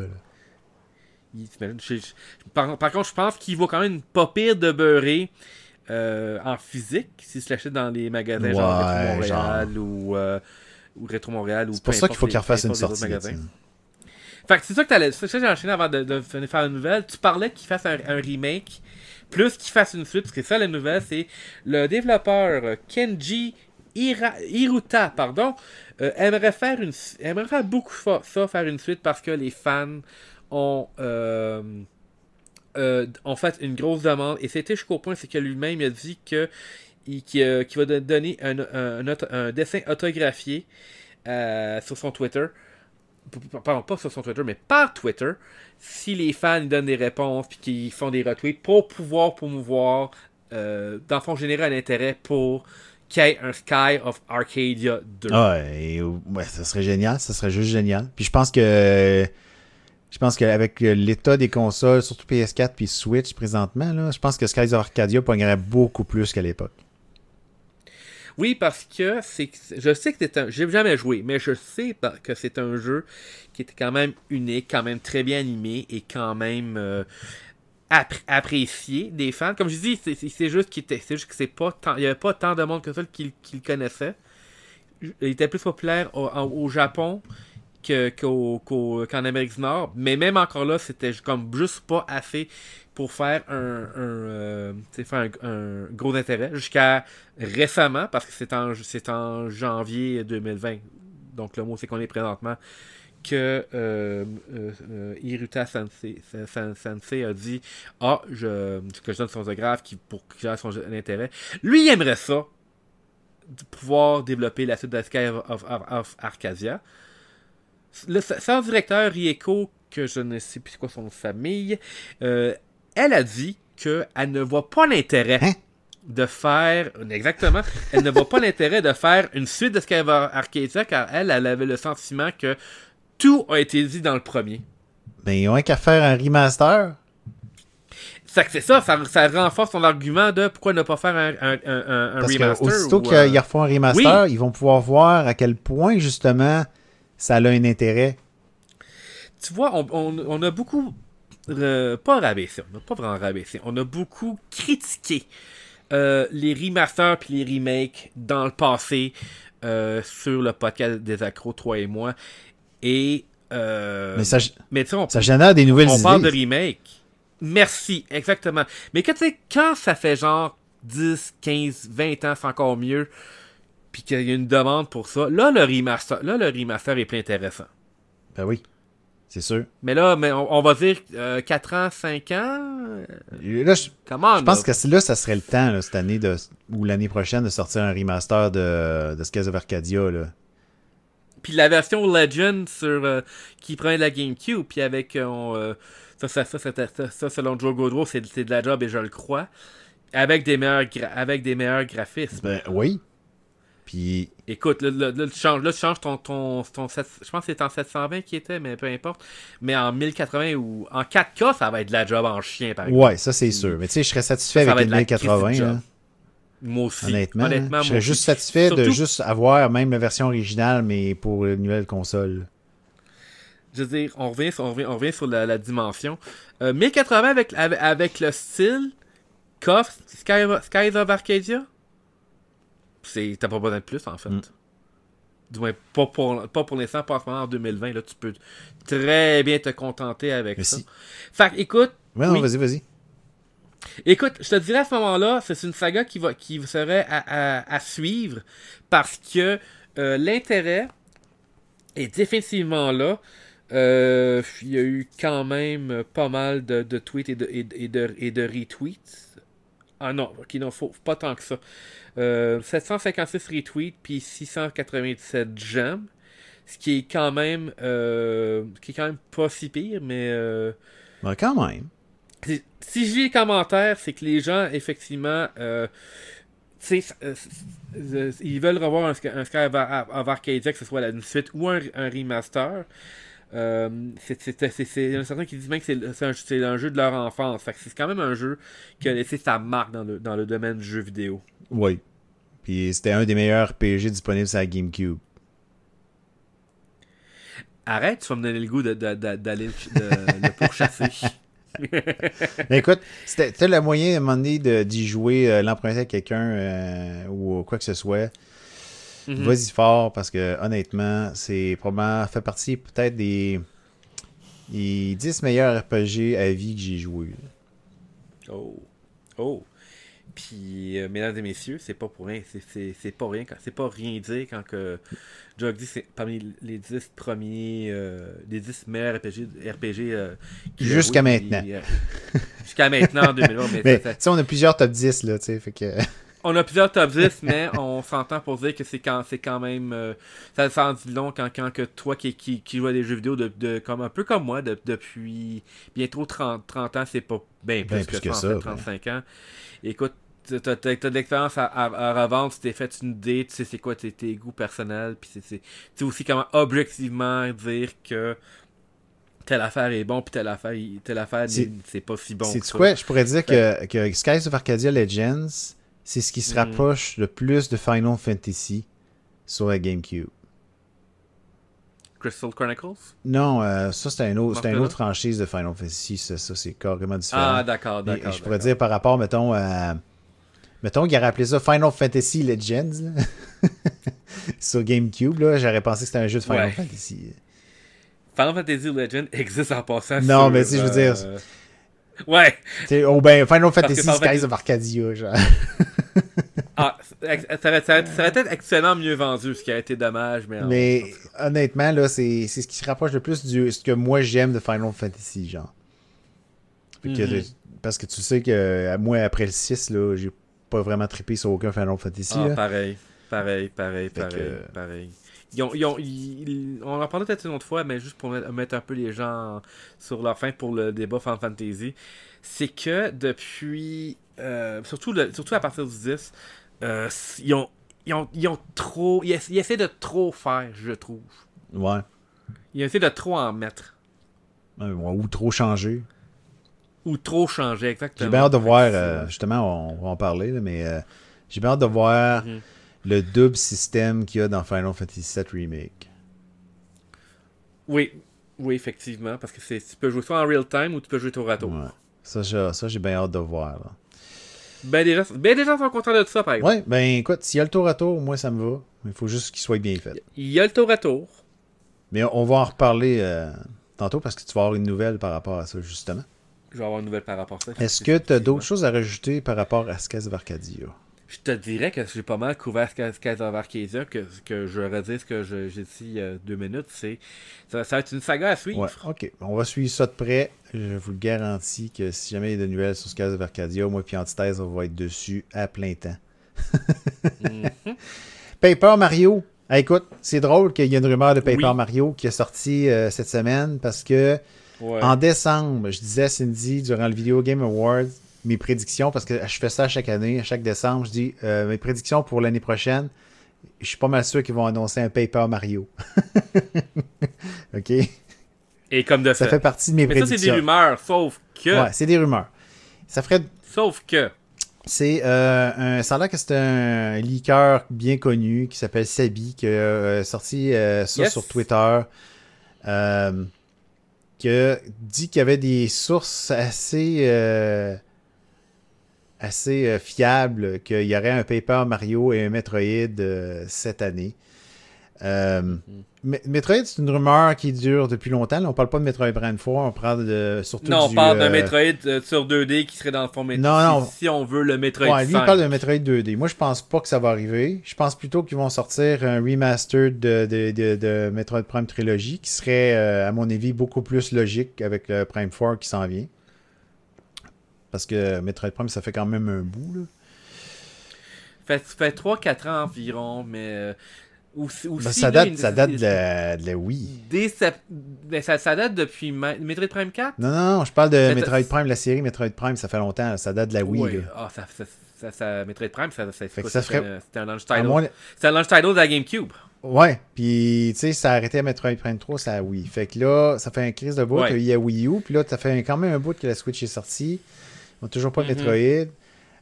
Par contre, je pense qu'il vaut quand même pas pire de beurrer en physique si tu l'achètes dans les magasins genre Rétro Montréal ou Rétro Montréal. C'est pour ça qu'il faut qu'il refasse une sortie. Fait que c'est ça que j'ai enchaîné avant de venir faire une nouvelle. Tu parlais qu'il fasse un remake, plus qu'il fasse une suite, parce que ça, la nouvelle, c'est le développeur Kenji Hiruta, aimerait faire beaucoup ça, faire une suite, parce que les fans ont fait une grosse demande, et c'était jusqu'au point, c'est que lui-même il a dit qu'il va donner un dessin autographié sur son Twitter. Pardon, pas sur son Twitter, mais par Twitter, si les fans ils donnent des réponses puis qu'ils font des retweets pour pouvoir promouvoir, dans le fond, générer un intérêt pour qu'il y ait un Sky of Arcadia 2. Ouais, ça serait génial, ça serait juste génial. Puis je pense qu'avec l'état des consoles, surtout PS4 puis Switch présentement, là, je pense que Skies of Arcadia pognerait beaucoup plus qu'à l'époque. Oui, parce que je sais que c'est j'ai jamais joué, mais je sais que c'est un jeu qui était quand même unique, quand même très bien animé et quand même apprécié des fans. Comme je dis, c'est juste que il n'y avait pas tant de monde que ça qui le connaissait. Il était plus populaire au Japon qu'en Amérique du Nord, mais même encore là, c'était comme juste pas assez pour faire un gros intérêt jusqu'à récemment, parce que c'est en janvier 2020, donc le mot c'est qu'on est présentement, que Hiruta Sensei a dit que je donne son autographe pour qu'il ait son intérêt. Lui, il aimerait ça, de pouvoir développer la suite de Sky of Arcadia. Son directeur, Rieko, que je ne sais plus quoi son nom de famille, elle a dit qu'elle ne voit pas l'intérêt de faire... Exactement. Elle ne voit pas l'intérêt de faire une suite de Sky of Arcadia, car elle avait le sentiment que tout a été dit dans le premier. Ben, ils ont qu'à faire un remaster. C'est ça renforce son argument de pourquoi ne pas faire un parce remaster. Aussitôt qu'ils refont un remaster, ils vont pouvoir voir à quel point, justement, ça a un intérêt. Tu vois, on a beaucoup... pas rabaissé, on n'a pas vraiment rabaissé. On a beaucoup critiqué les remasters puis les remakes dans le passé sur le podcast des accros, toi et moi. Et mais ça génère des nouvelles idées. On parle de remake. Merci, exactement. Mais quand ça fait genre 10, 15, 20 ans, c'est encore mieux, puis qu'il y a une demande pour ça, là le remaster est plus intéressant. Ben oui, c'est sûr. Mais on va dire 4 ans, 5 ans. Là, je pense que là, ça serait le temps, là, cette année ou l'année prochaine, de sortir un remaster de Skies of Arcadia. Là. Puis la version Legend qui prend la GameCube, puis avec ça, selon Joe Godreau, c'est de la job et je le crois. Avec des meilleurs graphismes. Ben oui. Puis... Écoute, là, tu changes ton je pense que c'est en 720 qui était, mais peu importe. Mais en 1080 ou en 4K, ça va être de la job en chien, par exemple. Ouais, ça c'est sûr. Mais tu sais, je serais satisfait avec une 1080. Là. Moi aussi. Honnêtement je serais juste satisfait de juste avoir même la version originale, mais pour une nouvelle console. Je veux dire, on revient sur la dimension. 1080 avec le style qu'offre Skies of Arcadia, t'as pas besoin de plus, en fait. Du moins, pas pour l'instant, pas en 2020. Là, tu peux très bien te contenter avec ça. Fait que, écoute... Ouais, non, vas-y. Écoute, je te dirais à ce moment-là, c'est une saga qui serait à suivre, parce que l'intérêt est définitivement là. Il y a eu quand même pas mal de tweets et de retweets. Ah non, ok, non, faut pas tant que ça. 756 retweets puis 697 j'aime, ce qui est quand même pas si pire, mais ben, quand même. Si je lis les commentaires, c'est que les gens effectivement ils veulent revoir un Sky of Arcadia, que ce soit une suite ou un remaster. Il y en a certains qui disent même que c'est un jeu de leur enfance. Fait que c'est quand même un jeu qui a laissé sa marque dans le domaine du jeu vidéo. Oui. Puis c'était un des meilleurs RPG disponibles sur la GameCube. Arrête, tu vas me donner le goût d'aller le pourchasser. Mais écoute, t'as le moyen à un moment donné d'y jouer, l'emprunter à quelqu'un ou quoi que ce soit. Vas-y fort parce que honnêtement, c'est probablement fait partie peut-être des 10 meilleurs RPG à vie que j'ai joué. Oh. Puis, mesdames et messieurs, c'est pas pour rien. C'est pas rien. C'est pas rien dire quand que Jog dit c'est parmi les 10 premiers, les 10 meilleurs RPG jusqu'à maintenant. Jusqu'à maintenant, en 2020. Mais tu sais, on a plusieurs top 10, là, tu sais, fait que... On a plusieurs top 10, mais on s'entend pour dire que c'est quand même... ça s'en dit long quand que toi qui joues à des jeux vidéo comme un peu comme moi depuis bientôt 30 ans, c'est pas bien plus que ça, 35 ans. Écoute, t'as de l'expérience à revendre, tu t'es fait une idée, tu sais c'est quoi tes goûts personnels, puis c'est aussi comment objectivement dire que telle affaire est bon, puis telle affaire c'est pas si bon. C'est quoi? Je pourrais dire que Skies of Arcadia Legends, c'est ce qui se rapproche le plus de Final Fantasy sur la GameCube. Crystal Chronicles? Non, ça c'est une autre franchise de Final Fantasy, ça c'est carrément différent. Ah, d'accord. Je pourrais dire par rapport, mettons, qu'il aurait appelé ça Final Fantasy Legends, sur GameCube, là, j'aurais pensé que c'était un jeu de Final Fantasy. Final Fantasy Legend existe en passant. Non, mais si je veux dire... Ouais. Ou ben Final Fantasy Skies of Arcadia, genre. Ça aurait peut-être actuellement mieux vendu, ce qui a été dommage. Mais honnêtement, là, c'est ce qui se rapproche le plus de ce que moi j'aime de Final Fantasy, genre. Parce que tu sais que moi, après le 6, là, j'ai pas vraiment trippé sur aucun Final Fantasy. Pareil. On en parlera peut-être une autre fois, mais juste pour mettre un peu les gens sur leur fin pour le débat Final Fantasy, c'est que depuis, surtout à partir du 10, ils ont trop, ils essaient de trop faire, je trouve. Ouais. Ils essaient de trop en mettre. Ou trop changer. Ou trop changer, exactement. J'ai bien hâte de voir, justement, on va en parler, là, mais j'ai bien hâte de voir le double système qu'il y a dans Final Fantasy VII Remake. Oui, effectivement, parce que tu peux jouer soit en real time ou tu peux jouer tour à tour. Ouais. Ça j'ai bien hâte de voir. Là. Ben des gens sont contents de ça, par exemple. Ouais, ben écoute, s'il y a le tour à tour, moi ça me va. Il faut juste qu'il soit bien fait. Il y a le tour à tour. Mais on va en reparler tantôt parce que tu vas avoir une nouvelle par rapport à ça, justement. Je vais avoir une nouvelle par rapport à ça. Est-ce que tu as d'autres choses à rajouter par rapport à Skies of Arcadia? Je te dirais que j'ai pas mal couvert Skies of Arcadia, que je redis ce que j'ai dit il y a 2 minutes, ça va être une saga à suivre. Ouais, ok. On va suivre ça de près. Je vous le garantis que si jamais il y a de nouvelles sur Skies of Arcadia, moi et Antithèse, on va être dessus à plein temps. Paper Mario. Ah, écoute, c'est drôle qu'il y ait une rumeur de Paper Mario qui est sortie cette semaine parce que en décembre, je disais à Cindy durant le Video Game Awards mes prédictions, parce que je fais ça chaque année, à chaque décembre, je dis mes prédictions pour l'année prochaine, je suis pas mal sûr qu'ils vont annoncer un Paper Mario. OK? Et comme de ça fait partie de mes prédictions. Mais ça, c'est des rumeurs, sauf que... Ouais, c'est des rumeurs. Ça ferait... Sauf que... C'est ça a l'air que c'est un leaker bien connu qui s'appelle Sabi, qui a sorti ça sur Twitter, qui a dit qu'il y avait des sources assez fiables qu'il y aurait un Paper Mario et un Metroid cette année. Metroid, c'est une rumeur qui dure depuis longtemps. Là, on parle pas de Metroid Prime 4, on parle surtout on parle d'un Metroid sur 2D qui serait dans le fond Metroid. Si on veut le Metroid 5. Lui, il parle d'un Metroid 2D. Moi, je pense pas que ça va arriver. Je pense plutôt qu'ils vont sortir un remaster de Metroid Prime Trilogy qui serait, à mon avis, beaucoup plus logique avec le Prime 4 qui s'en vient. Parce que Metroid Prime, ça fait quand même un bout. Là. Ça fait 3-4 ans environ, mais... ça date de la Wii. Ça date depuis Metroid Prime 4? Non, je parle de Metroid Prime, la série Metroid Prime, ça fait longtemps. Là, ça date de la Wii. Oui. Metroid Prime, c'était un launch title. C'était un launch title de la GameCube. Ouais, puis tu sais, ça a arrêté à Metroid Prime 3, c'est la Wii. Fait que là, ça fait un crise de bout qu'il y a Wii U, puis là, ça fait quand même un bout que la Switch est sortie. On n'a toujours pas Metroid.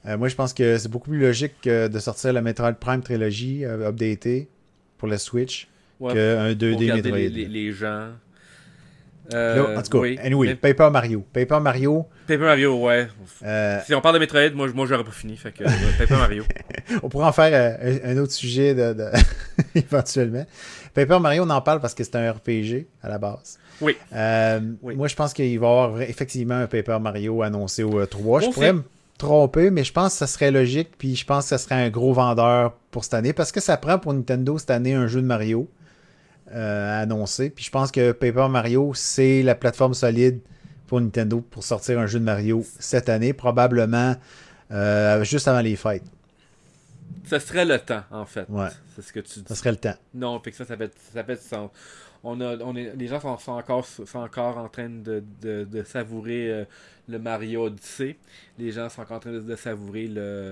Moi, je pense que c'est beaucoup plus logique de sortir la Metroid Prime Trilogy updatée pour la Switch qu'un 2D pour Metroid. Les gens. Là, en tout cas, anyway, Paper Mario. Paper Mario, ouais. Si on parle de Metroid, moi j'aurais pas fini. Fait que Paper Mario. On pourrait en faire un autre sujet éventuellement. Paper Mario, on en parle parce que c'est un RPG à la base. Oui. Moi, je pense qu'il va y avoir effectivement un Paper Mario annoncé au E3. Je pourrais me tromper, mais je pense que ça serait logique. Puis je pense que ça serait un gros vendeur pour cette année parce que ça prend pour Nintendo cette année un jeu de Mario à annoncer. Puis je pense que Paper Mario, c'est la plateforme solide pour Nintendo pour sortir un jeu de Mario cette année, probablement juste avant les fêtes. Ce serait le temps, en fait. Ouais. C'est ce que tu dis. Ça serait le temps. Non, puis que ça fait du sens. Les gens sont encore en train de savourer le Mario Odyssey. Les gens sont encore en train de savourer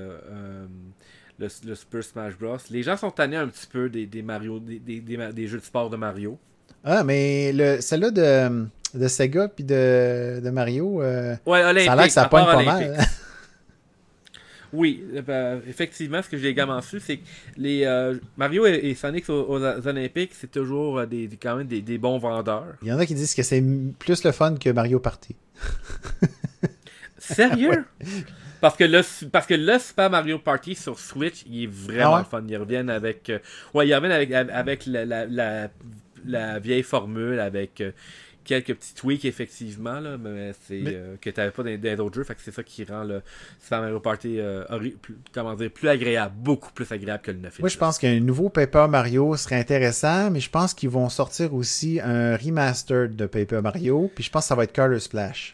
le Super Smash Bros. Les gens sont tannés un petit peu des Mario, des jeux de sport de Mario. Ah, mais celle-là de Sega puis de Mario, ouais, Olympique, ça a l'air que ça pogne pas mal. Oui, effectivement, ce que j'ai également su, c'est que les Mario et Sonic aux Olympiques, c'est toujours quand même des bons vendeurs. Il y en a qui disent que c'est plus le fun que Mario Party. Sérieux? Ouais. Parce que le Super Mario Party sur Switch, il est vraiment fun. Ils reviennent avec la vieille formule, avec quelques petits tweaks effectivement, là, mais que tu n'avais pas dans d'autres jeux. Fait que c'est ça qui rend le Super Mario Party plus agréable, beaucoup plus agréable que le 9. Moi, je pense qu'un nouveau Paper Mario serait intéressant, mais je pense qu'ils vont sortir aussi un remastered de Paper Mario, puis je pense que ça va être Color Splash.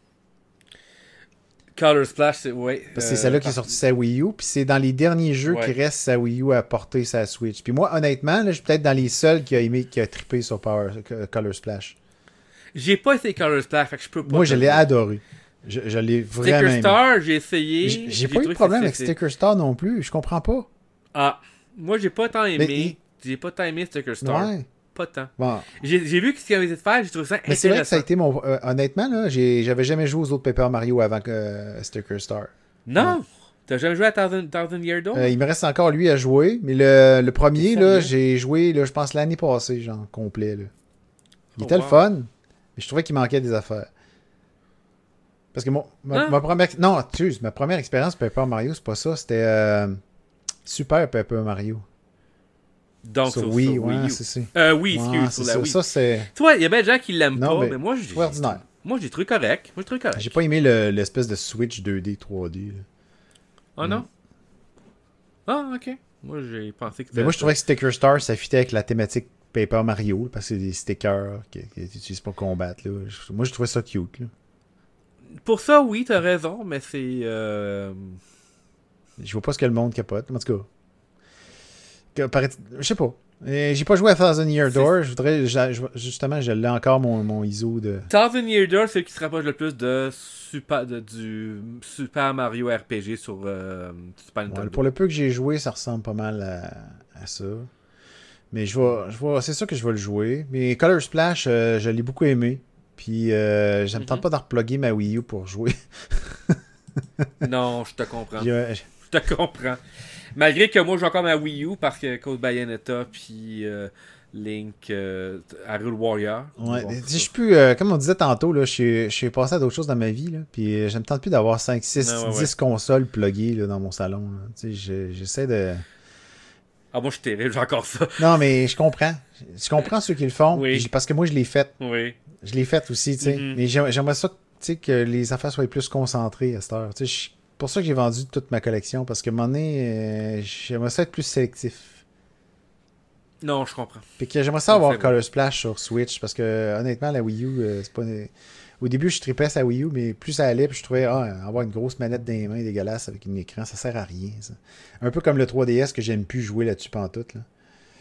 Color Splash, c'est c'est celle-là qui est sortie sa Wii U, puis c'est dans les derniers jeux qui restent sa Wii U à porter sa Switch. Puis moi, honnêtement, là, je suis peut-être dans les seuls qui a trippé sur Color Splash. J'ai pas essayé Color Splash, fait que je peux pas. Moi, je l'ai adoré. Je l'ai vraiment aimé. Sticker Star, j'ai essayé. J'ai pas eu de problème avec Sticker Star non plus, je comprends pas. Ah, moi, j'ai pas tant aimé. J'ai pas tant aimé Sticker Star. Ouais. Pas tant. Bon. J'ai vu ce qu'ils avaient essayé de faire, j'ai trouvé ça intéressant. Mais c'est vrai que ça a été mon... honnêtement, là, j'avais jamais joué aux autres Paper Mario avant Sticker Star. Non! T'as jamais joué à Thousand Year Door? Il me reste encore lui à jouer, mais le premier, là, j'ai joué, là, je pense, l'année passée, genre, complet. Là. Il était le fun, mais je trouvais qu'il manquait des affaires. Parce que ma première expérience Paper Mario, c'est pas ça, c'était Super Paper Mario. Donc, sur Wii, c'est ça. Oui, excuse, sur la Wii. Ça, c'est... Toi, il y a bien des gens qui l'aiment pas, mais moi, j'ai ordinaire. Moi, j'ai trouvé correct. J'ai pas aimé l'espèce de Switch 2D, 3D. Là. Ah non? Ah, ok. Moi, j'ai pensé que... Mais moi, je trouvais que Sticker Star, ça fitait avec la thématique Paper Mario, parce que c'est des stickers qu'ils utilisent pour combattre. Là. Moi, je trouvais ça cute. Là. Pour ça, oui, t'as raison, mais c'est... Je vois pas ce que le monde capote. En tout cas... Je sais pas. J'ai pas joué à Thousand Year Door. Justement, je l'ai encore mon ISO de... Thousand Year Door, c'est ce qui se rapproche le plus du Super Mario RPG sur Super Nintendo. Ouais, pour le peu que j'ai joué, ça ressemble pas mal à ça. Mais c'est sûr que je vais le jouer. Mais Color Splash, je l'ai beaucoup aimé. Puis je me tente pas d'en reploguer ma Wii U pour jouer. Non, je te comprends. Je te comprends. Malgré que moi, je joue encore ma Wii U parce que cause Bayonetta puis Link, Hyrule Warrior. Ouais, je suis plus, comme on disait tantôt, là, je suis passé à d'autres choses dans ma vie. Là, puis je me tente plus d'avoir 5, 6, 10 consoles pluguées là, dans mon salon. J'essaie de... Ah, moi, je suis terrible, j'ai encore ça. Non, mais je comprends. Je comprends ceux qui le font. Oui. Parce que moi, je l'ai fait. Oui. Je l'ai fait aussi, tu sais. Mais j'aimerais ça que les affaires soient plus concentrées à cette heure. C'est pour ça que j'ai vendu toute ma collection. Parce que à un moment donné, j'aimerais ça être plus sélectif. Non, je comprends. Puis que j'aimerais ça avoir Color Splash sur Switch. Parce que honnêtement, la Wii U, c'est pas... Au début, je tripais sa Wii U, mais plus ça allait, puis je trouvais avoir une grosse manette dans les mains dégueulasse avec un écran, ça sert à rien. Ça. Un peu comme le 3DS que j'aime plus jouer là-dessus pantoute. Là.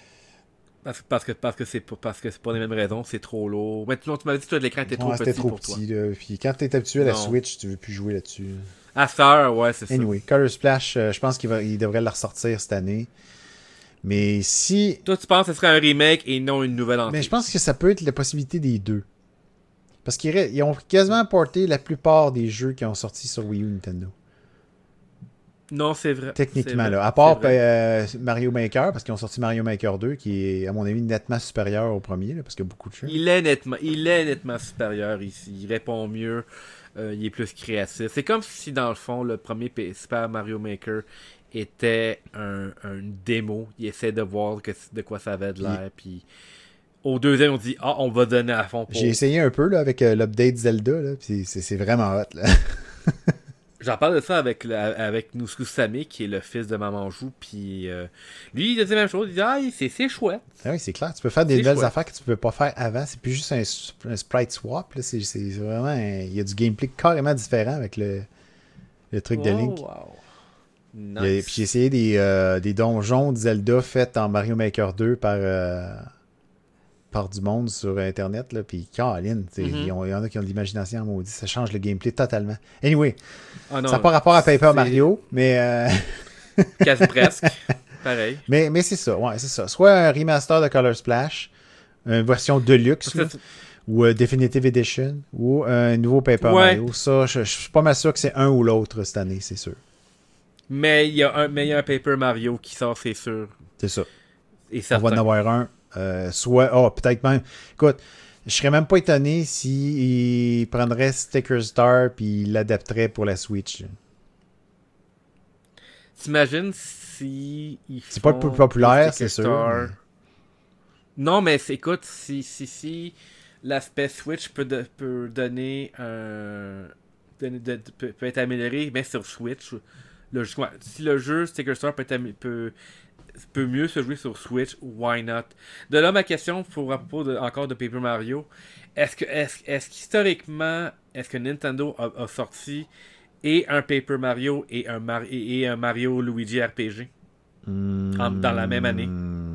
Parce que c'est pas les mêmes raisons, c'est trop lourd. Mais tu m'avais dit que l'écran était trop petit pour toi. Là. Puis quand tu es habitué à la Switch, tu veux plus jouer là-dessus. Là. À cette heure, ouais, c'est ça. Anyway, Color Splash, je pense qu'il devrait la ressortir cette année. Mais si... Toi, tu penses que ce serait un remake et non une nouvelle entrée? Mais je pense que ça peut être la possibilité des deux. Parce qu'ils ont quasiment porté la plupart des jeux qui ont sorti sur Wii U Nintendo. Non, c'est vrai. Techniquement, c'est vrai, là. À part Mario Maker, parce qu'ils ont sorti Mario Maker 2, qui est, à mon avis, nettement supérieur au premier, là, parce qu'il y a beaucoup de choses. Il est nettement supérieur ici. Il répond mieux. Il est plus créatif. C'est comme si, dans le fond, le premier Super Mario Maker était un démo. Il essaie de voir de quoi ça avait de l'air. Puis au deuxième, on dit « Ah, on va donner à fond. » J'ai essayé un peu là, avec l'update Zelda, là, puis c'est vraiment hot. Là. J'en parle de ça avec Nouskou Sami, qui est le fils de Maman Joue. Puis lui, il disait la même chose. Il dit « Ah, c'est chouette. » Ah oui, c'est clair. Tu peux faire des nouvelles affaires que tu peux pas faire avant. C'est plus juste un sprite swap. Là. C'est vraiment... Il y a du gameplay carrément différent avec le truc de Link. Wow. Nice. Puis j'ai essayé des donjons de Zelda faits en Mario Maker 2 par du monde sur Internet. Là. Puis Caroline, il y en a qui ont de l'imagination en maudit. Ça change le gameplay totalement. Anyway, ça n'a pas rapport à Paper Mario, mais... Quasi presque. Pareil. Mais c'est ça, ouais, c'est ça. Soit un remaster de Color Splash, une version Deluxe, ou Definitive Edition, ou un nouveau Paper Mario. Ça, je suis pas mal sûr que c'est un ou l'autre cette année, c'est sûr. Mais il y a un Paper Mario qui sort, c'est sûr. C'est ça. Et on va en avoir un. Peut-être même... Écoute, je serais même pas étonné s'il prendrait Sticker Star puis il l'adapterait pour la Switch. T'imagines si... C'est pas le plus populaire, c'est sûr. Mais... Non, mais écoute, si l'aspect Switch peut donner un... peut être amélioré, mais sur Switch... si le jeu Sticker Star peut mieux se jouer sur Switch, why not? De là, ma question à propos encore de Paper Mario, est-ce qu'historiquement, est-ce que Nintendo a sorti et un Paper Mario et un Mario Luigi RPG dans la même année?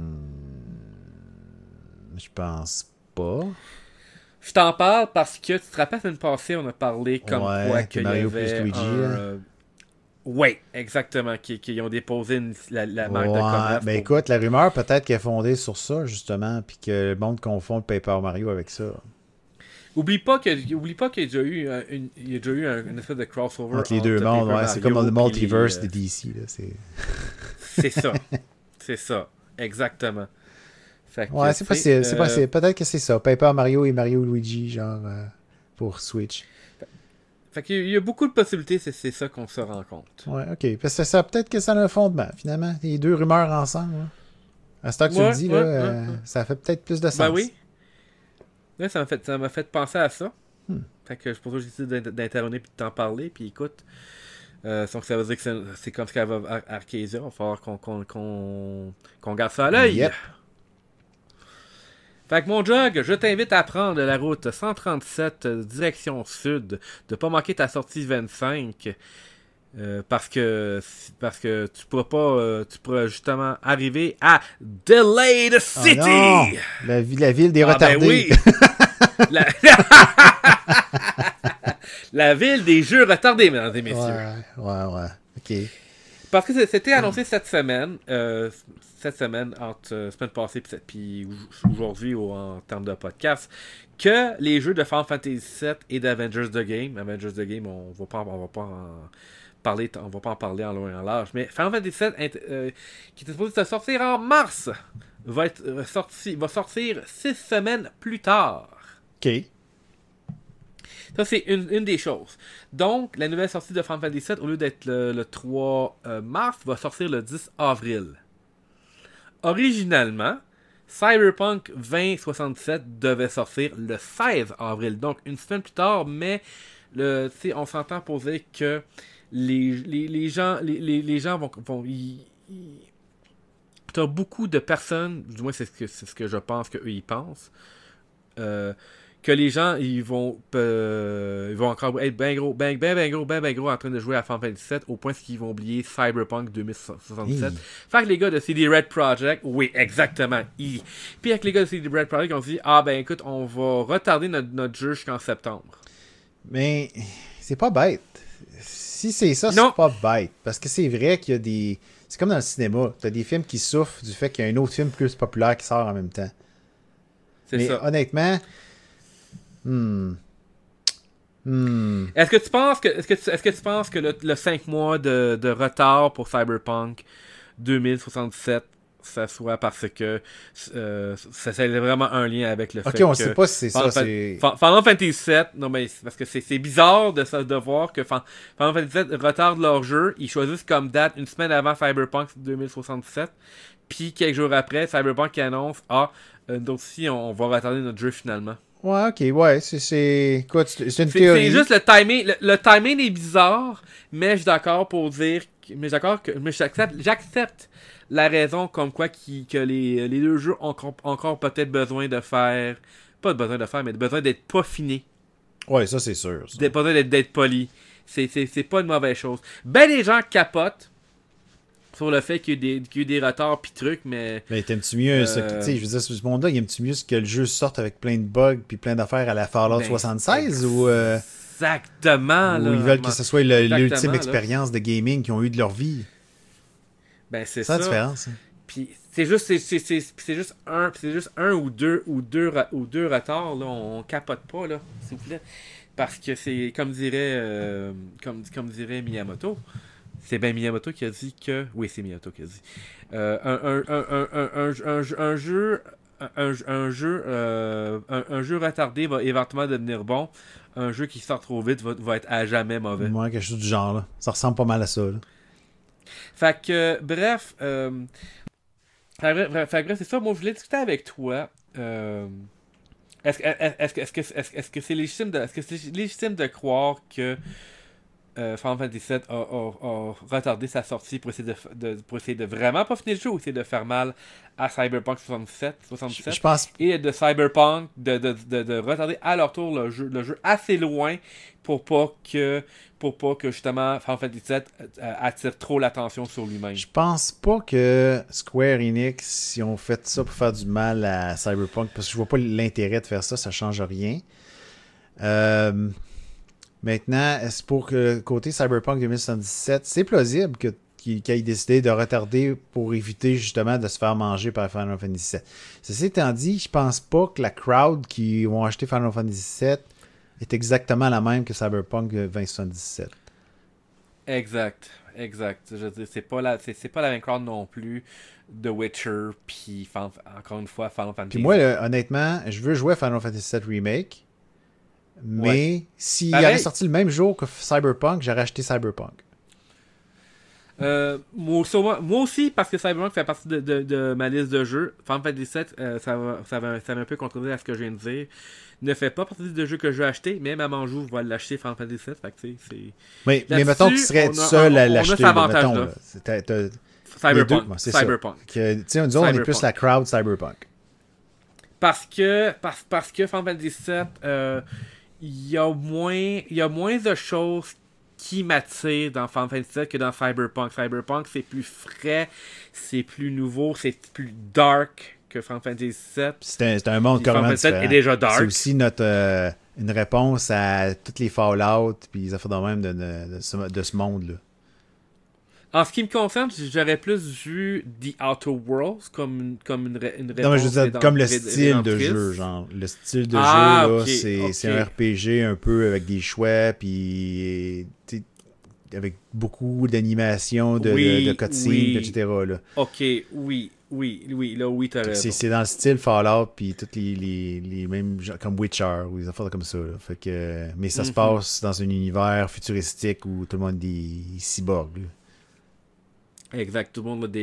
Je pense pas. Je t'en parle parce que tu te rappelles, la semaine passée, on a parlé comme quoi qu'il y Mario avait plus Luigi. Oui, exactement, qui ont déposé la marque de commerce. Ben écoute, la rumeur peut-être qu'elle est fondée sur ça, justement, puis que le monde confond le Paper Mario avec ça. Oublie pas qu'il y a déjà eu une espèce de crossover entre les deux mondes, ouais, c'est comme dans le multiverse de DC. Là, c'est ça. C'est ça, exactement. Fait que, c'est possible, c'est possible. Peut-être que c'est ça, Paper Mario et Mario Luigi, genre, pour Switch. Fait qu'il y a beaucoup de possibilités, c'est ça qu'on se rend compte. Ouais, ok. Parce que ça, peut-être que ça a un fondement, finalement. Les deux rumeurs ensemble. Là. À ce temps que tu le dis, ça fait peut-être plus de sens. Ben oui. Ouais, ça m'a fait penser à ça. Fait que c'est pour ça que j'ai décidé d'intervenir et de t'en parler. Puis écoute, donc ça veut dire que c'est comme ça qu'elle va Arcadia. Il va falloir qu'on garde ça à l'œil. Yep. Fait que mon Jug, je t'invite à prendre la route 137 direction sud, de pas manquer ta sortie 25, parce que tu pourras justement arriver à Delayed City. Oh non! La ville des retardés. Ben oui. La ville des jeux retardés, mesdames et messieurs. Ouais. Ok. Parce que c'était annoncé cette semaine entre semaine passée puis aujourd'hui en termes de podcast, que les jeux de Final Fantasy VII et d'Avengers The Game, on va pas en parler en long et en large, mais Final Fantasy VII qui était supposé se sortir en mars va sortir 6 semaines plus tard. Ok. Ça, c'est une des choses. Donc, la nouvelle sortie de Final Fantasy VII, au lieu d'être le 3 mars, va sortir le 10 avril. Originalement, Cyberpunk 2077 devait sortir le 16 avril, donc une semaine plus tard, mais on s'entend pour dire que les gens vont t'as beaucoup de personnes, du moins c'est ce que je pense qu'eux ils pensent, que les gens ils vont encore être ben gros en train de jouer à Final Fantasy VII au point qu'ils vont oublier Cyberpunk 2077. Fait que les gars de CD Red Project, oui, exactement. Puis avec les gars de CD Red Project, on se dit écoute, on va retarder notre jeu jusqu'en septembre. Mais c'est pas bête. Si c'est ça, non. C'est pas bête. Parce que c'est vrai qu'il y a des... C'est comme dans le cinéma. T'as des films qui souffrent du fait qu'il y a un autre film plus populaire qui sort en même temps. C'est mais ça. Honnêtement... Est-ce que tu penses que le 5 mois de retard pour Cyberpunk 2077, ça soit parce que ça a vraiment un lien avec le fait que... Ok, on sait pas si c'est ça. Final Fantasy VII, non mais parce que c'est bizarre de voir que Final Fantasy VII retarde leur jeu, ils choisissent comme date une semaine avant Cyberpunk 2077, puis quelques jours après, Cyberpunk annonce nous aussi on va retarder notre jeu finalement. Ouais, ok, ouais, écoute, c'est une théorie. C'est juste le timing, le timing est bizarre, mais je suis d'accord pour dire, j'accepte la raison comme quoi que les deux jeux ont encore peut-être besoin de faire, pas besoin de faire, mais besoin d'être peaufinés. Ouais, ça c'est sûr. Ça. Besoin d'être polis. C'est pas une mauvaise chose. Ben les gens capotent sur le fait qu'il y a eu des retards pis trucs, mais... Mais t'aimes-tu mieux, tu sais, je veux dire, ce monde-là, aimes-tu mieux que le jeu sorte avec plein de bugs puis plein d'affaires à la Fallout 76 ou... Exactement, ou là. ils veulent que ce soit l'ultime expérience de gaming qu'ils ont eu de leur vie. Ben c'est ça. C'est la différence. Puis c'est juste un ou deux retards, là, on capote pas, là, s'il vous plaît. Parce que c'est, comme dirait Miyamoto... C'est bien Miyamoto qui a dit que... Oui, c'est Miyamoto qui a dit. Un jeu retardé va éventuellement devenir bon. Un jeu qui sort trop vite va être à jamais mauvais. Ouais, quelque chose du genre, là. Ça ressemble pas mal à ça, là. Fait que, bref... c'est ça. Moi, je voulais discuter avec toi. Est-ce que c'est légitime de croire que Final Fantasy VII a retardé sa sortie pour essayer de vraiment pas finir le jeu ou essayer de faire mal à Cyberpunk 77 je pense... et de Cyberpunk de retarder à leur tour le jeu assez loin pour pas que justement Final Fantasy VII attire trop l'attention sur lui-même. Je pense pas que Square Enix ils ont fait ça pour faire du mal à Cyberpunk parce que je vois pas l'intérêt de faire ça, ça change rien. Maintenant, est-ce pour que côté Cyberpunk 2077, c'est plausible qu'il ait décidé de retarder pour éviter justement de se faire manger par Final Fantasy VII. Ceci étant dit, je pense pas que la crowd qui vont acheter Final Fantasy VII est exactement la même que Cyberpunk 2077. Exact. Je veux dire, c'est pas la même crowd non plus de Witcher, puis encore une fois Final Fantasy. Puis moi, honnêtement, je veux jouer à Final Fantasy VII Remake. Mais s'il avait sorti le même jour que Cyberpunk, j'aurais acheté Cyberpunk. Moi aussi, parce que Cyberpunk fait partie de ma liste de jeux. Final Fantasy VII, ça va un peu contredire à ce que je viens de dire. Ne fait pas partie des jeux que je vais acheter, mais maman joue va l'acheter Final Fantasy VII. Fait que, mais mettons que tu serais seul à l'acheter. Mettons, Cyberpunk. Cyberpunk. Nous on est plus la crowd Cyberpunk. Parce que Final Fantasy VII, il y a moins de choses qui m'attirent dans Final Fantasy VII que dans Cyberpunk. Cyberpunk, c'est plus frais, c'est plus nouveau, c'est plus dark que Final Fantasy VII. C'est un monde carrément différent. Est déjà dark. C'est aussi une réponse à toutes les Fallout puis les affaires de même de ce monde-là. En ce qui me concerne, j'aurais plus vu The Outer Worlds comme une réponse. Non, mais je veux dire, comme le style de jeu, genre. Le style de jeu, là, okay. C'est un RPG un peu avec des choix, puis avec beaucoup d'animation, de cutscenes, etc. Là. Ok, oui, t'as raison. C'est dans le style Fallout, puis tous les mêmes, comme Witcher, ou des affaires comme ça. Là. Fait que, mais ça se passe dans un univers futuristique où tout le monde est cyborg. Là. Exact, tout le monde a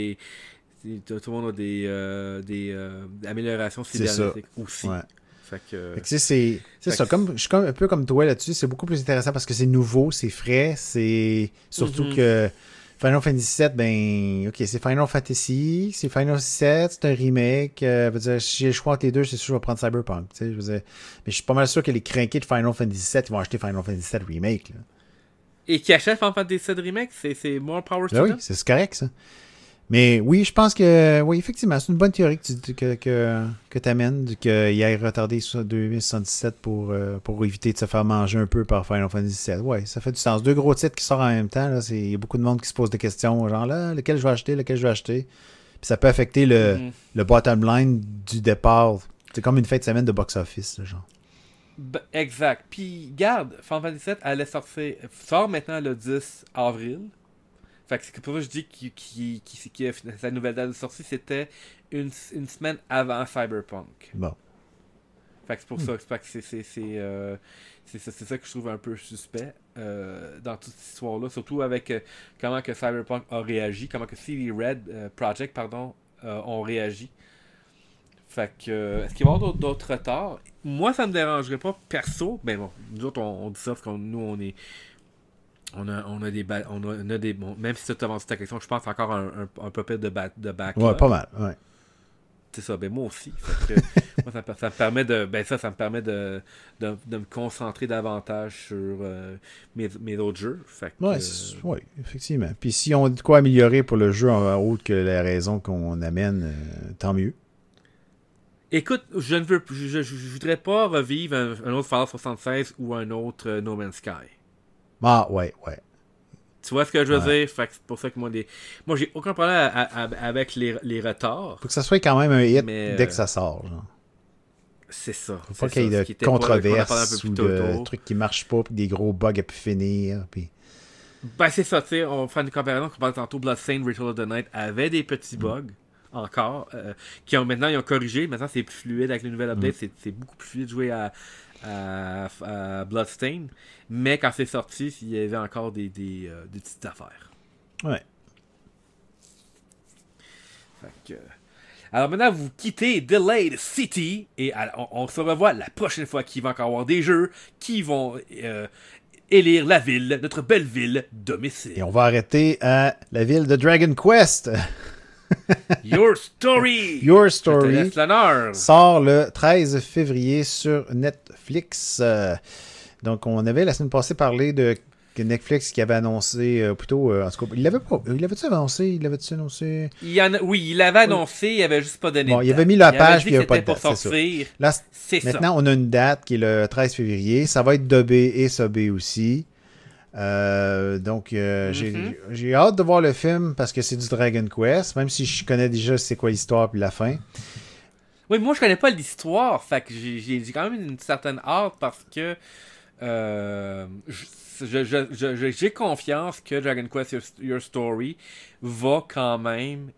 des améliorations cybernétiques aussi. Ouais. Fait que c'est ça. Je suis un peu comme toi là-dessus. C'est beaucoup plus intéressant parce que c'est nouveau, c'est frais. C'est surtout que Final Fantasy VII, ben, ok, c'est Final Fantasy, c'est Final 7, c'est un remake. Veut dire, si j'ai le choix entre les deux, c'est sûr que je vais prendre Cyberpunk. Je veux dire, mais je suis pas mal sûr que les crinqués de Final Fantasy VII, ils vont acheter Final Fantasy VII Remake. Là. Et qui achète Final Fantasy VII Remake, c'est more power to them. Oui, c'est correct, ça. Mais oui, je pense que, oui, effectivement, c'est une bonne théorie que tu amènes, qu'il ait retardé sur 2077 pour éviter de se faire manger un peu par Final Fantasy VII. Ouais, ça fait du sens. Deux gros titres qui sortent en même temps, là, il y a beaucoup de monde qui se pose des questions, genre là, lequel je vais acheter. Puis ça peut affecter le bottom line du départ. C'est comme une fin de semaine de box-office, genre. Exact. Puis, garde, Final Fantasy VII allait sortir, sort maintenant le 10 avril. Fait que c'est pour ça que je dis que sa nouvelle date de sortie, c'était une semaine avant Cyberpunk. Bon. Fait que c'est pour ça que c'est ça que je trouve un peu suspect dans toute cette histoire-là. Surtout avec comment que Cyberpunk a réagi, comment que CD Red Project, ont réagi. Fait que, est-ce qu'il va y avoir d'autres retards? Moi, ça me dérangerait pas, perso. Ben bon, nous autres, on dit ça parce que nous, on a des bon, même si tu as vendu ta question, je pense encore un peu de backlog. Ouais, pas mal, ouais. C'est ça, ben moi aussi. Fait que, moi, ça me permet de me concentrer davantage sur mes autres jeux. Fait que, ouais, effectivement. Puis si on a de quoi améliorer pour le jeu autre que la raison qu'on amène, tant mieux. Écoute, je voudrais pas revivre un autre Fallout 76 ou un autre No Man's Sky. Ah, ouais. Tu vois ce que je veux dire? Fait que c'est pour ça que moi, j'ai aucun problème avec les retards. Faut que ça soit quand même un hit dès que ça sort. Genre. C'est ça. Faut pas qu'il y ait de controverses ou de trucs qui marchent pas, puis des gros bugs à pu finir. Puis... Ben, c'est ça, tu sais, on fait une comparaison qu'on parlait tantôt, Bloodstained Ritual of the Night avait des petits bugs. Encore, qui ont corrigé. Maintenant, c'est plus fluide avec les nouvelles updates. C'est beaucoup plus fluide de jouer à Bloodstained. Mais quand c'est sorti, il y avait encore des petites affaires. Ouais. Fait que... Alors maintenant, vous quittez Delayed City et on se revoit la prochaine fois qu'il va encore avoir des jeux qui vont élire la ville, notre belle ville domicile. Et on va arrêter à la ville de Dragon Quest. Your Story! Your Story je te laisse l'honneur. Sort le 13 février sur Netflix. Donc, on avait la semaine passée parlé de Netflix qui avait annoncé, en tout cas, il l'avait-tu annoncé? Oui, il l'avait annoncé, il avait juste pas donné. Bon, il avait mis la page, puis il n'y avait pas de date. Pour sortir. Là, maintenant, on a une date qui est le 13 février. Ça va être dubbé et subbé aussi. Donc, j'ai hâte de voir le film parce que c'est du Dragon Quest, même si je connais déjà c'est quoi l'histoire puis la fin. Oui, moi je connais pas l'histoire, fait que j'ai quand même une certaine hâte parce que j'ai confiance que Dragon Quest Your Story va quand même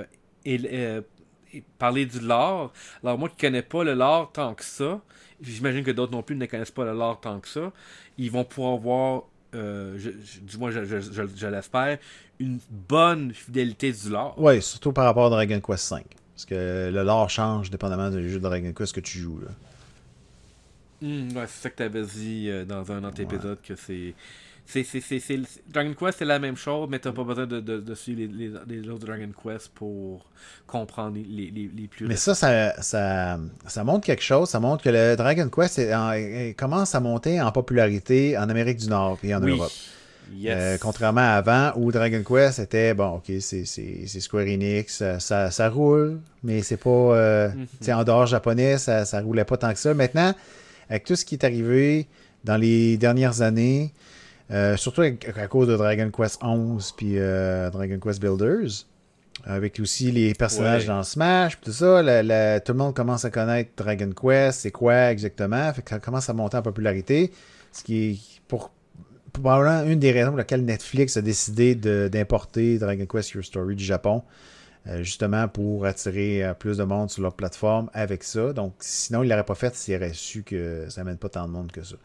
parler du lore. Alors moi qui connais pas le lore tant que ça, j'imagine que d'autres non plus ne connaissent pas le lore tant que ça, ils vont pouvoir voir du moins je l'espère, une bonne fidélité du lore. Oui, surtout par rapport à Dragon Quest V. Parce que le lore change dépendamment du jeu de Dragon Quest que tu joues. Là. Ouais, c'est ça que tu avais dit dans un autre épisode, que c'est Dragon Quest, c'est la même chose, mais t'as pas besoin de suivre les autres Dragon Quest pour comprendre les plus mais récents. Ça montre quelque chose. Ça montre que le Dragon Quest commence à monter en popularité en Amérique du Nord et en Europe. Yes. Contrairement à avant, où Dragon Quest était, bon, ok, c'est Square Enix, ça roule, mais c'est pas... en dehors japonais, ça roulait pas tant que ça. Maintenant, avec tout ce qui est arrivé dans les dernières années... surtout à cause de Dragon Quest 11 puis Dragon Quest Builders, avec aussi les personnages dans Smash, tout ça, tout le monde commence à connaître Dragon Quest, c'est quoi exactement, fait que ça commence à monter en popularité, ce qui est probablement une des raisons pour lesquelles Netflix a décidé d'importer Dragon Quest Your Story du Japon, justement pour attirer plus de monde sur leur plateforme avec ça. Donc sinon, il l'aurait pas fait s'il aurait su que ça n'amène pas tant de monde que ça.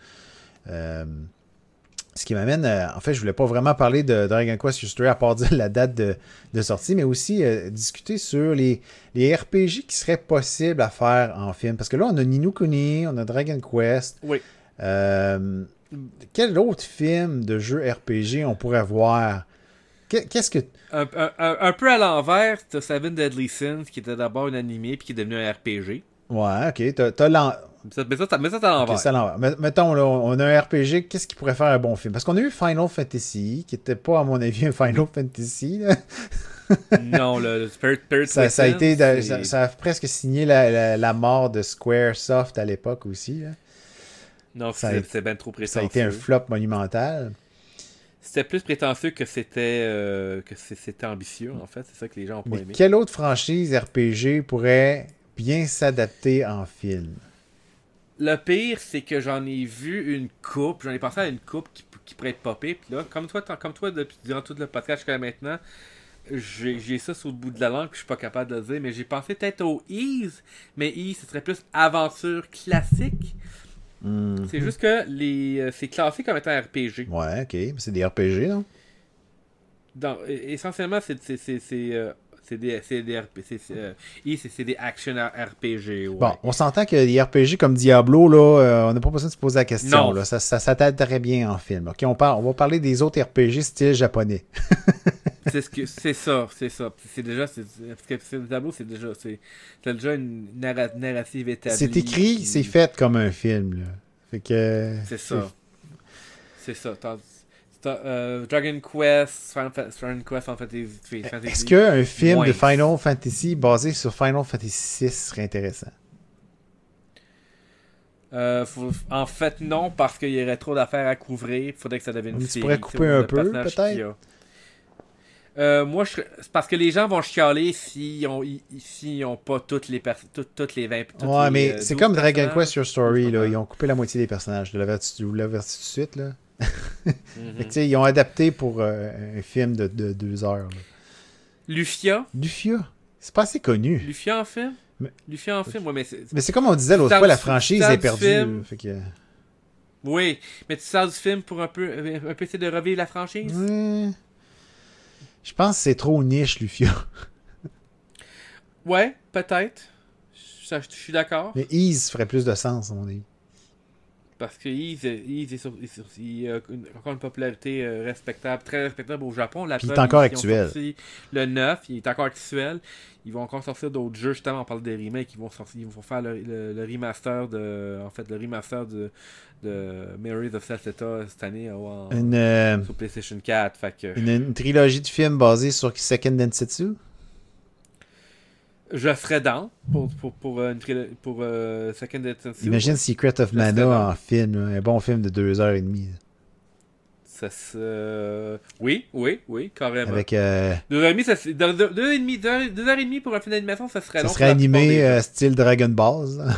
Ce qui m'amène, en fait, je voulais pas vraiment parler de Dragon Quest Your Story à part dire la date de sortie, mais aussi discuter sur les RPG qui seraient possibles à faire en film. Parce que là, on a Ni no Kuni, on a Dragon Quest. Oui. Quel autre film de jeu RPG on pourrait voir? Qu'est-ce que... Un peu à l'envers, t'as Seven Deadly Sins, qui était d'abord un animé puis qui est devenu un RPG. Ouais, ok. Mais ça, c'est à l'envers. Okay, c'est à l'envers. Mettons, là, on a un RPG, qu'est-ce qui pourrait faire un bon film? Parce qu'on a eu Final Fantasy, qui n'était pas, à mon avis, un Final Fantasy. Là. Non, le Spirit ça a été ça a presque signé la mort de Squaresoft à l'époque aussi. Là. Non, c'est bien trop prétentieux. Ça a été un flop monumental. C'était plus prétentieux que c'était ambitieux, en fait. C'est ça que les gens ont pas aimé. Quelle autre franchise RPG pourrait bien s'adapter en film? Le pire, c'est que j'en ai vu une coupe. J'en ai pensé à une coupe qui pourrait être popée. Puis là, comme toi depuis durant tout le podcast jusqu'à maintenant, j'ai ça sur le bout de la langue. Puis je suis pas capable de le dire. Mais j'ai pensé peut-être au Ease. Mais Ease, ce serait plus aventure classique. C'est juste que c'est classé comme étant RPG. Ouais, ok. C'est des RPG, non? Essentiellement, c'est des action RPG. Ouais. Bon, on s'entend que les RPG comme Diablo, là, on n'a pas besoin de se poser la question. Là. Ça s'attelle très bien en film. Ok, on va parler des autres RPG style japonais. c'est ça. C'est déjà, parce que Diablo, c'est déjà une narrative établie. C'est écrit, c'est fait comme un film. Là. Fait que. C'est ça. Dragon Quest, Final Fantasy. Est-ce qu'un film de Final Fantasy basé sur Final Fantasy VI serait intéressant? En fait, non, parce qu'il y aurait trop d'affaires à couvrir. Il faudrait que ça devienne une série. Tu pourrais couper un peu, peut-être? C'est parce que les gens vont chialer s'ils ont pas toutes les 20. Ouais, mais c'est comme Dragon Quest Your Story. Là. Ils ont coupé la moitié des personnages. Vous l'avertis tout de suite, là. Fait que, ils ont adapté pour un film de 2 heures. Là. Lufia, c'est pas assez connu. Lufia en film, ouais, mais c'est comme on disait l'autre fois, la franchise est perdue. Fait que... Oui, mais tu sors du film pour un peu essayer de revivre la franchise. Je pense que c'est trop niche, Lufia. Ouais, peut-être. Je suis d'accord. Mais Ease ferait plus de sens, à mon avis. Parce que Ease il a encore une popularité respectable, très respectable au Japon. Puis il est encore actuel. Le 9, il est encore actuel. Ils vont encore sortir d'autres jeux, justement, on parle des remakes. Ils vont faire le remaster de Memories of Celesta cette année sur PlayStation 4. Fait que... une trilogie de films basée sur Second Densetsu? Je serais down pour Second Densetsu. Imagine Secret of Mana en film, un bon film de 2h30. Ça se... Oui, carrément. Avec 2h30 pour un film d'animation, ça serait long. Ça serait animé style Dragon Ball.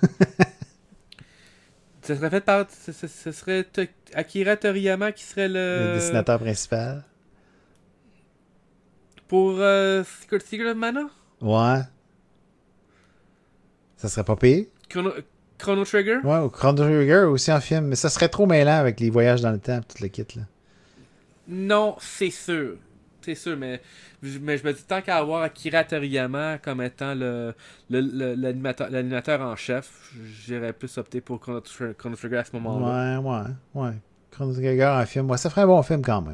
Ça serait fait par... Ce serait Akira Toriyama qui serait le dessinateur principal. Pour Secret of Mana? Ouais. Ça serait pas pire. Chrono Trigger? Ouais, ou Chrono Trigger aussi en film. Mais ça serait trop mêlant avec les voyages dans le temps, tout le kit, là. Non, c'est sûr. C'est sûr, mais je me dis tant qu'à avoir Akira Toriyama comme étant l'animateur en chef, j'irais plus opter pour Chrono Trigger à ce moment-là. Ouais. Chrono Trigger en film, ouais, ça ferait un bon film quand même.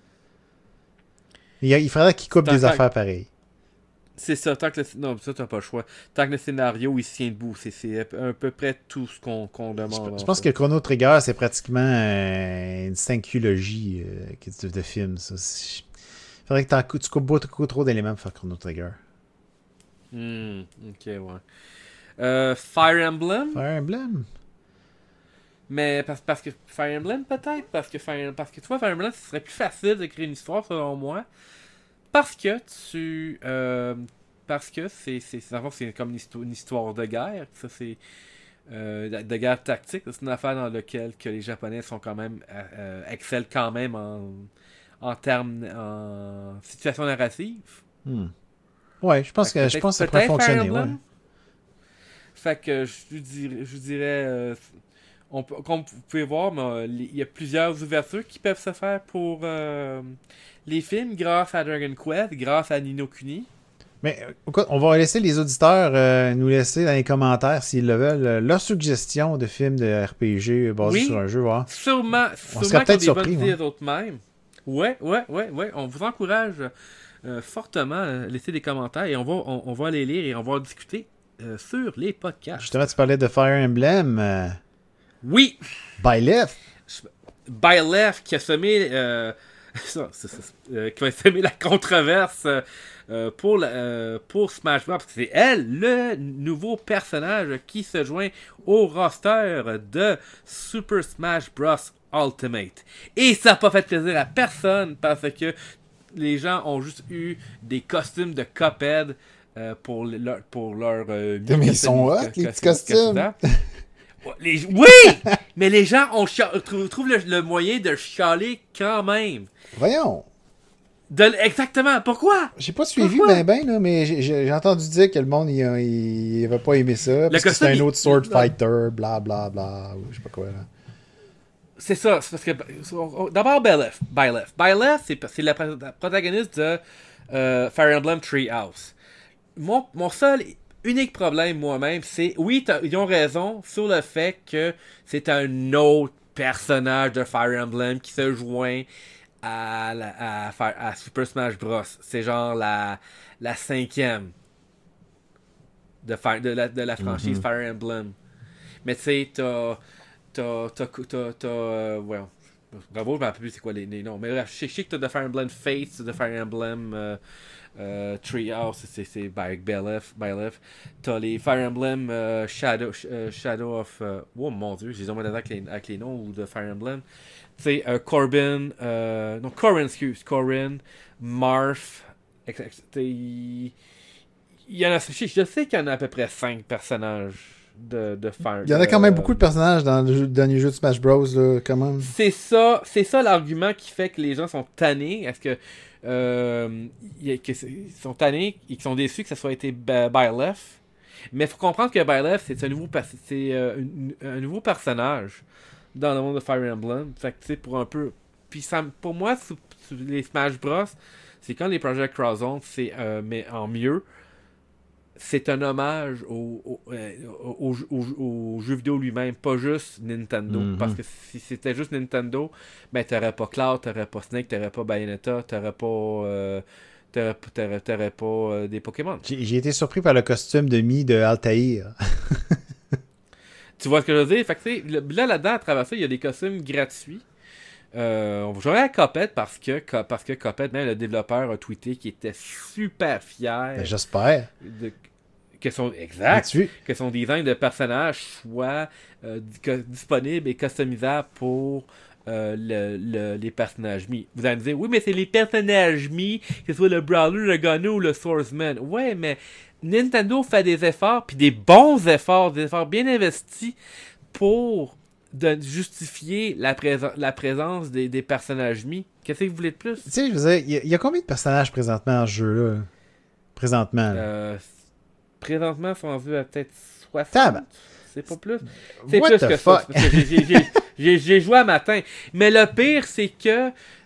Il faudrait qu'il coupe des affaires pareilles. C'est ça, non, ça t'as pas le choix. Tant que le scénario il se tient debout, c'est à peu près tout ce qu'on demande. Je pense que Chrono Trigger, c'est pratiquement une synchologie de film. Ça. Il faudrait que tu coupes beaucoup trop d'éléments pour faire Chrono Trigger. Ok, ouais. Fire Emblem? Mais parce que Fire Emblem, peut-être? Parce que tu vois, Fire Emblem, ce serait plus facile d'écrire une histoire, selon moi. Parce que c'est comme une histoire de guerre. Ça, c'est de guerre tactique. C'est une affaire dans laquelle que les Japonais sont quand même excellent quand même en situation narrative. Ouais, je pense que ça pourrait fonctionner. Ouais. Fait que je dirais comme vous pouvez voir, il y a plusieurs ouvertures qui peuvent se faire pour les films grâce à Dragon Quest, grâce à Ni no Kuni. Mais on va laisser les auditeurs nous laisser dans les commentaires s'ils le veulent leurs suggestions de films de RPG basés sur un jeu. Ouais. Sûrement on serait peut-être surpris. Même. Ouais. On vous encourage fortement à laisser des commentaires et on va les lire et on va en discuter sur les podcasts. Justement, tu parlais de Fire Emblem. Oui! Byleth qui a semé qui va semer la controverse pour Smash Bros. Parce que c'est elle, le nouveau personnage qui se joint au roster de Super Smash Bros. Ultimate. Et ça n'a pas fait plaisir à personne parce que les gens ont juste eu des costumes de Cuphead pour leur mais ils sont hot, les petits costumes! Oui! Mais les gens trouvent le moyen de chialer quand même. Voyons. Exactement. Pourquoi? J'ai pas suivi ben, là, mais j'ai entendu dire que le monde, il avait pas aimé ça. Parce que c'est un autre sword fighter, bla bla bla, ou je sais pas quoi, là. C'est ça. C'est parce que... D'abord, Byleth. Byleth, c'est la protagoniste de Fire Emblem Treehouse. Mon seul... unique problème moi-même, c'est, oui, ils ont raison sur le fait que c'est un autre personnage de Fire Emblem qui se joint à Super Smash Bros. C'est genre la 5e de la franchise Fire Emblem. Mais tu sais, ouais, bravo, je me rappelle plus c'est quoi les noms. Mais bref, je sais que t'as de Fire Emblem Fates, de Fire Emblem... Treehouse, c'est Byleth. T'as les Fire Emblem Shadow of... oh mon dieu, j'ai jamais avec les noms de Fire Emblem. Tu sais, Corrin, Marth. Il y en a, je sais qu'il y en a à peu près 5 personnages de Fire. Il y en a quand même beaucoup de personnages dans le dernier jeu de Smash Bros. Là, quand même. C'est ça l'argument qui fait que les gens sont tannés. Est-ce que qu'ils sont tannés et qu'ils sont déçus que ça soit été Byleth. Mais il faut comprendre que Byleth, c'est un nouveau personnage dans le monde de Fire Emblem. Fait que tu sais, pour un peu. Puis pour moi, les Smash Bros, c'est quand les Project Cross-Zone, mais en mieux. C'est un hommage au jeu vidéo lui-même, pas juste Nintendo. Parce que si c'était juste Nintendo, ben t'aurais pas Cloud, t'aurais pas Snake, t'aurais pas Bayonetta, t'aurais pas des Pokémon. J'ai été surpris par le costume de Mii de Altaïr. Tu vois ce que je veux dire? Fait que là-dedans, à travers ça, il y a des costumes gratuits. On va jouer à Cuphead parce que Cuphead, même le développeur a tweeté qu'il était super fier. Ben, j'espère. Que son design de personnage soit disponible et customisable pour les personnages Mii. Vous allez me dire, oui, mais c'est les personnages Mii, que ce soit le Brawler, le Gunner ou le Swordsman. Ouais, mais Nintendo fait des efforts, puis des bons efforts, des efforts bien investis pour justifier la présence des personnages Mii. Qu'est-ce que vous voulez de plus? Tu sais, je veux dire, il y a combien de personnages présentement dans ce jeu-là? Présentement. Présentement, ils sont rendus à peut-être 60. C'est pas plus. C'est plus que ça. Parce que j'ai joué à matin. Mais le pire, c'est que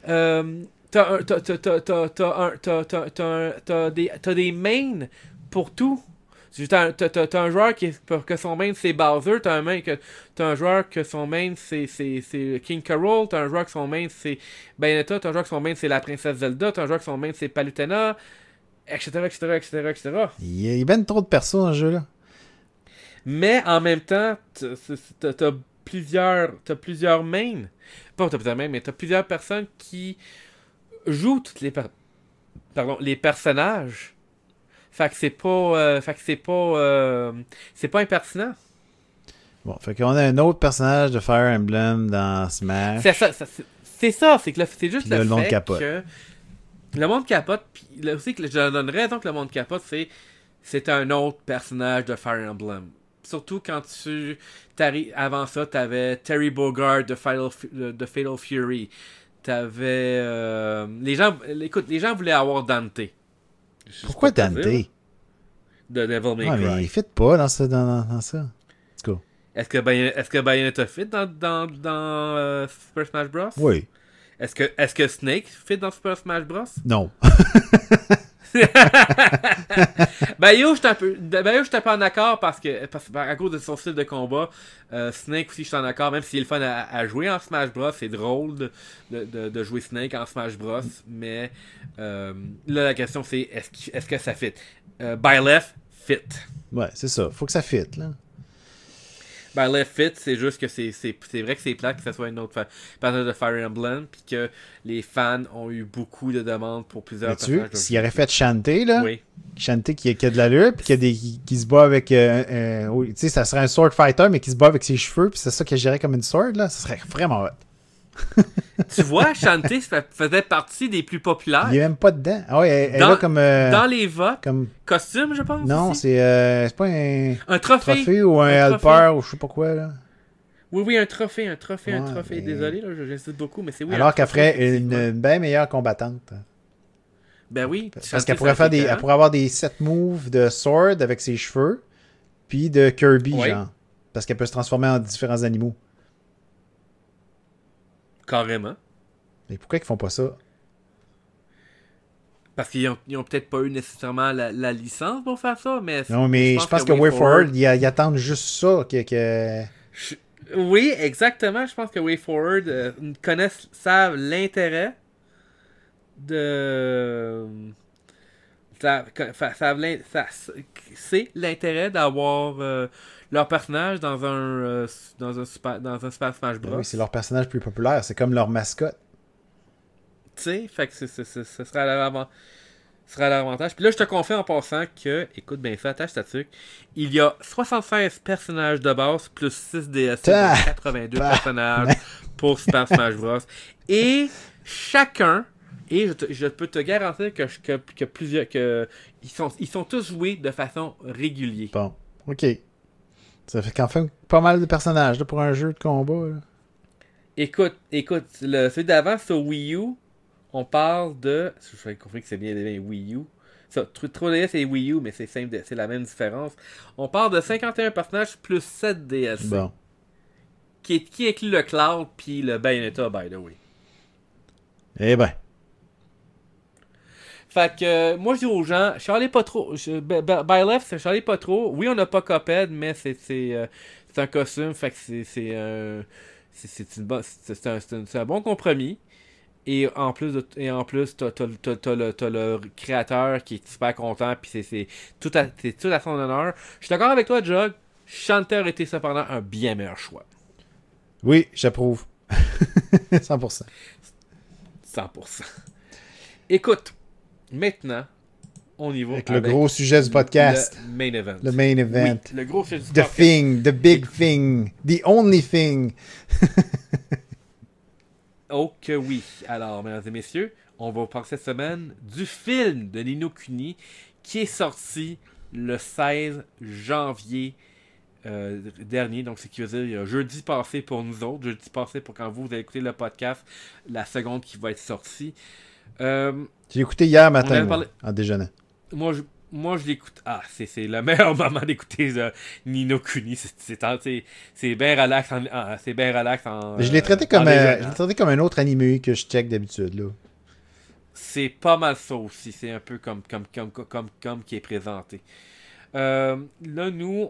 t'as des mains pour tout. T'as un joueur que son main c'est Bowser, t'as un joueur que son main c'est King K. Rool, t'as un joueur que son main c'est Bayonetta, t'as un joueur que son main c'est la princesse Zelda, t'as un joueur que son main c'est Palutena, etc. Il y a bien trop de persos dans ce jeu-là. Mais en même temps, t'as plusieurs mains. Pas t'as plusieurs mains, mais t'as plusieurs personnes qui jouent toutes les personnages. Fait que c'est pas impertinent. Bon, fait qu'on a un autre personnage de Fire Emblem dans Smash. C'est ça, c'est que c'est juste le fait capote. Que le monde capote, puis là aussi que je donne raison que le monde capote, c'est un autre personnage de Fire Emblem. Surtout quand avant ça, t'avais Terry Bogard de Fatal Fury. T'avais les gens voulaient avoir Dante. Pourquoi Dante? De Devil May Cry. Mais il fit pas dans ça. Cool. Est-ce que Bayonetta fit dans Super Smash Bros? Oui. Est-ce que Snake fit dans Super Smash Bros? Non. Bayo, je suis un peu en accord parce que à cause de son style de combat, Snake aussi, je suis en accord, même s'il est le fun à jouer en Smash Bros, c'est drôle de jouer Snake en Smash Bros, mais là la question c'est est-ce que ça fit? Byleth fit. Ouais, c'est ça, faut que ça fit là. Byleth fit, c'est juste que c'est vrai que c'est plate que ce soit une autre personnage de Fire Emblem, puis que les fans ont eu beaucoup de demandes pour plusieurs personnages. S'il aurait fait Shantae, là, oui. Shantae qui a de l'allure, puis qui se bat avec... tu sais, ça serait un sword fighter, mais qui se bat avec ses cheveux, puis c'est ça que je dirais comme une sword, là, ça serait vraiment hot. Tu vois, Shantae faisait partie des plus populaires. Il est même pas dedans. Ah ouais, elle est là comme... dans les votes. Comme... Costume, je pense. Non, aussi. c'est pas un trophée ou un helper ou je sais pas quoi, là. Oui, un trophée. Mais... Désolé, là, j'insiste beaucoup, mais c'est oui. Alors qu'elle ferait une bien meilleure combattante. Ben oui. Parce qu'elle pourrait elle pourrait avoir des set moves de Sword avec ses cheveux, puis de Kirby, genre. Parce qu'elle peut se transformer en différents animaux. Carrément. Mais pourquoi ils font pas ça? Parce qu'ils ont peut-être pas eu nécessairement la licence pour faire ça, mais... Non, mais je pense que WayForward, ils attendent juste ça. Oui, exactement. Je pense que WayForward savent l'intérêt de... C'est l'intérêt d'avoir leur personnage dans un Super Smash Bros. Oui, c'est leur personnage plus populaire. C'est comme leur mascotte. Tu sais, fait que ce sera l'avantage. Puis là, je te confie en passant que, écoute bien ça, attache ta tuque, il y a 76 personnages de base plus 6 DLC, donc 82 personnages pour Super Smash Bros. Et chacun, et je peux te garantir que plusieurs, ils sont tous joués de façon régulière. Bon, ok. Ça fait qu'en fait pas mal de personnages là, pour un jeu de combat. Là. Écoute, celui d'avant, c'est au Wii U. On parle de... Je suis compris que c'est bien Wii U. 3DS et Wii U, mais c'est la même différence. On parle de 51 personnages plus 7 DLC. Bon. Qui inclut le Cloud puis le Bayonetta, by the way. Eh ben. Fait que moi je dis aux gens, chialez pas trop. By Left, chialez pas trop. Oui, on n'a pas Cuphead, mais c'est un costume. Fait que c'est un bon compromis. Et en plus, t'as le créateur qui est super content, puis c'est tout à son honneur. Je suis d'accord avec toi, Jug. Chanter était cependant un bien meilleur choix. Oui, j'approuve. 100%. 100%. Écoute, maintenant, on y va avec le gros sujet du podcast. Le main event. Le main event. Oui, le gros sujet du podcast. The thing, the big thing, the only thing. Oh que oui. Alors, mesdames et messieurs, on va parler cette semaine du film de Ni no Kuni qui est sorti le 16 janvier dernier. Donc, c'est qui veut dire jeudi passé pour nous autres, jeudi passé pour quand vous allez écouter le podcast, la seconde qui va être sortie. J'ai écouté hier matin, en déjeunant. Moi, je l'écoute. Ah, c'est le meilleur moment d'écouter Ni no Kuni. C'est bien relax. C'est bien relax. Je l'ai traité comme un autre animé que je check d'habitude. Là. C'est pas mal ça aussi. C'est un peu comme qui est présenté. Là, nous,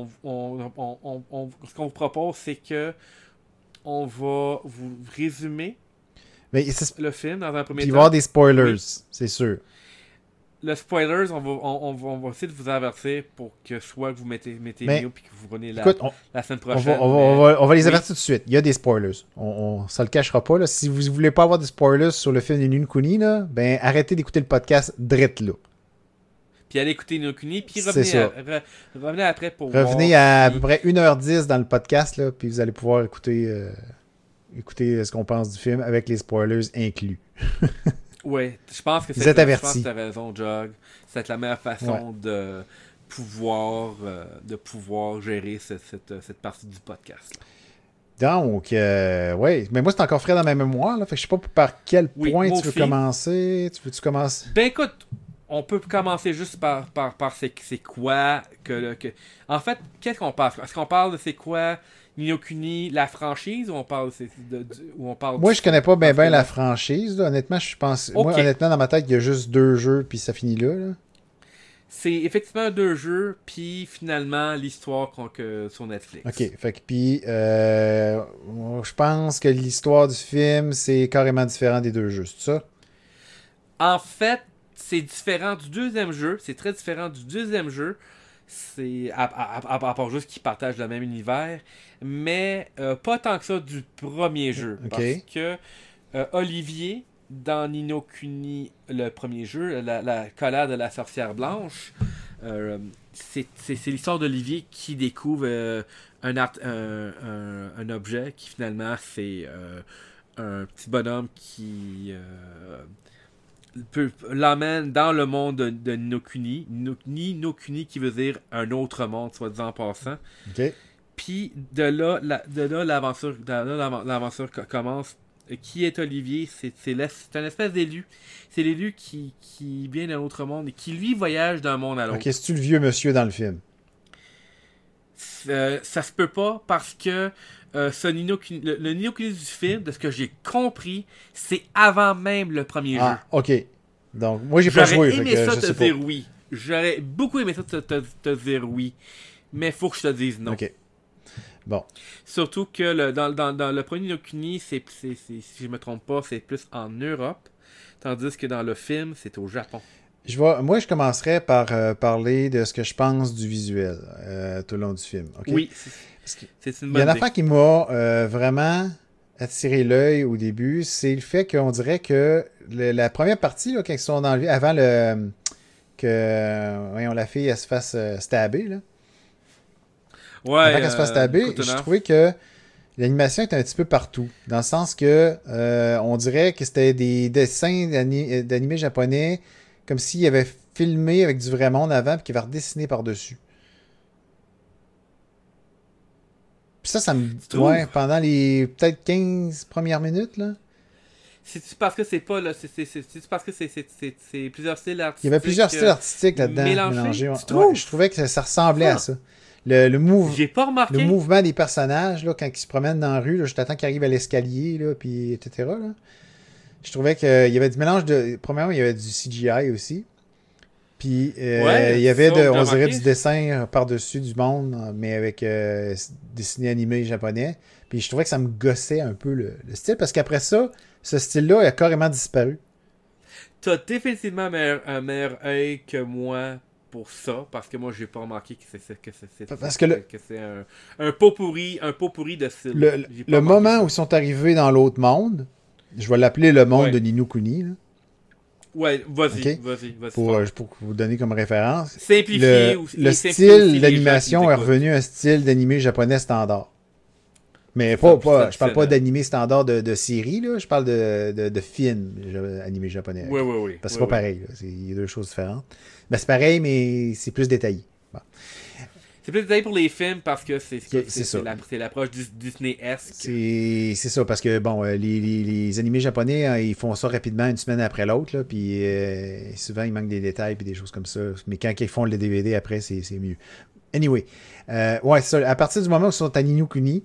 ce qu'on vous propose, c'est que on va vous résumer le film dans un premier temps. Il va y avoir des spoilers, c'est sûr. Le spoilers, on va essayer de vous avertir pour que soit vous mettez mieux puis que vous prenez la semaine prochaine. On va les avertir tout de suite. Il y a des spoilers. Ça le cachera pas. Là. Si vous voulez pas avoir des spoilers sur le film de Ni no Kuni, ben arrêtez d'écouter le podcast drette là. Puis allez écouter Ni no Kuni, puis revenez après pour revenez à peu près 1h10 dans le podcast, là, puis vous allez pouvoir écouter ce qu'on pense du film avec les spoilers inclus. Ouais, je pense que vous êtes avertis. Je pense que t'as raison, Jog. C'est la meilleure façon de pouvoir gérer cette partie du podcast. Donc, ouais. Mais moi, c'est encore frais dans ma mémoire. Là, fait que je sais pas par quel point tu veux commencer. Tu commences? Ben écoute, on peut commencer juste par c'est quoi que... En fait, qu'est-ce qu'on parle? Est-ce qu'on parle de c'est quoi Ni no Kuni, la franchise, ou on parle Moi, je connais pas bien la franchise. Là. Honnêtement, je pense. Okay. Moi, honnêtement, dans ma tête, il y a juste 2 jeux, puis ça finit là. C'est effectivement 2 jeux, puis finalement l'histoire sur Netflix. Ok, fait que puis je pense que l'histoire du film, c'est carrément différent des 2 jeux, c'est ça? En fait, c'est différent du deuxième jeu. C'est très différent du deuxième jeu. C'est à part juste qu'ils partagent le même univers, mais pas tant que ça du premier jeu. Okay. Parce que Olivier, dans Ni no Kuni, le premier jeu, la colère de la sorcière blanche, c'est l'histoire d'Olivier qui découvre un objet qui finalement c'est un petit bonhomme qui l'emmène dans le monde de Ni no Kuni. Ni no Kuni qui veut dire un autre monde, soit disant en passant. Okay. Puis de là, l'aventure commence. Qui est Olivier? C'est un espèce d'élu. C'est l'élu qui vient d'un autre monde et qui, lui, voyage d'un monde à l'autre. Ok, c'est-tu le vieux monsieur dans le film? Ça se peut pas parce que le Ni no Kuni du film, de ce que j'ai compris, c'est avant même le premier jeu. Ok. Donc, moi, j'ai pas joué. J'aurais aimé ça te dire oui. J'aurais beaucoup aimé ça te dire oui. Mais faut que je te dise non. Ok. Bon. Surtout que dans le premier Ni no Kuni, si je me trompe pas, c'est plus en Europe. Tandis que dans le film, c'est au Japon. Moi, je commencerai par parler de ce que je pense du visuel tout le long du film. Okay? Oui, c'est une bonne idée. Il y a une affaire qui m'a vraiment attiré l'œil au début, c'est le fait qu'on dirait que la première partie, là, quand ils sont dans le vie, avant que voyons, la fille elle se fasse stabber, là. Ouais, avant qu'elle se fasse stabber, je trouvais que l'animation était un petit peu partout. Dans le sens que on dirait que c'était des dessins d'animés japonais comme s'il avait filmé avec du vrai monde avant et qu'il avait redessiné par-dessus. Puis ça me... Ouais, pendant les peut-être 15 premières minutes, là. C'est parce que c'est pas là, c'est parce que c'est plusieurs styles artistiques. Il y avait plusieurs styles artistiques là-dedans mélangés. Ouais, je trouvais que ça ressemblait à ça. J'ai pas remarqué. Le mouvement des personnages, là, quand ils se promènent dans la rue, là, juste à temps qu'ils arrivent à l'escalier, là, puis etc. Là. Je trouvais qu'il y avait du mélange de... Premièrement, il y avait du CGI aussi. Puis il y avait, on dirait, du dessin par-dessus du monde, mais avec dessiné animé japonais. Puis je trouvais que ça me gossait un peu le style, parce qu'après ça, ce style-là a carrément disparu. T'as définitivement un meilleur œil que moi pour ça, parce que moi j'ai pas remarqué que c'est un pot pourri de style. Le moment où ils sont arrivés dans l'autre monde, je vais l'appeler le monde de Ni no Kuni, là. Ouais, vas-y, okay. vas-y. Pour vous donner comme référence. Simplifier le style d'animation est revenu à un style d'animé japonais standard. Mais je parle pas d'animé standard de série, là. Je parle de film animé japonais. Oui. Parce que c'est pas pareil. Il y a deux choses différentes. Ben, c'est pareil, mais c'est plus détaillé. Bon. C'est plus détaillé pour les films parce que c'est l'approche Disney-esque. C'est ça, parce que bon, les animés japonais, ils font ça rapidement une semaine après l'autre, là, puis souvent il manque des détails et des choses comme ça. Mais quand ils font le DVD après, c'est mieux. Anyway, ouais, ça, à partir du moment où ils sont à Ni no Kuni,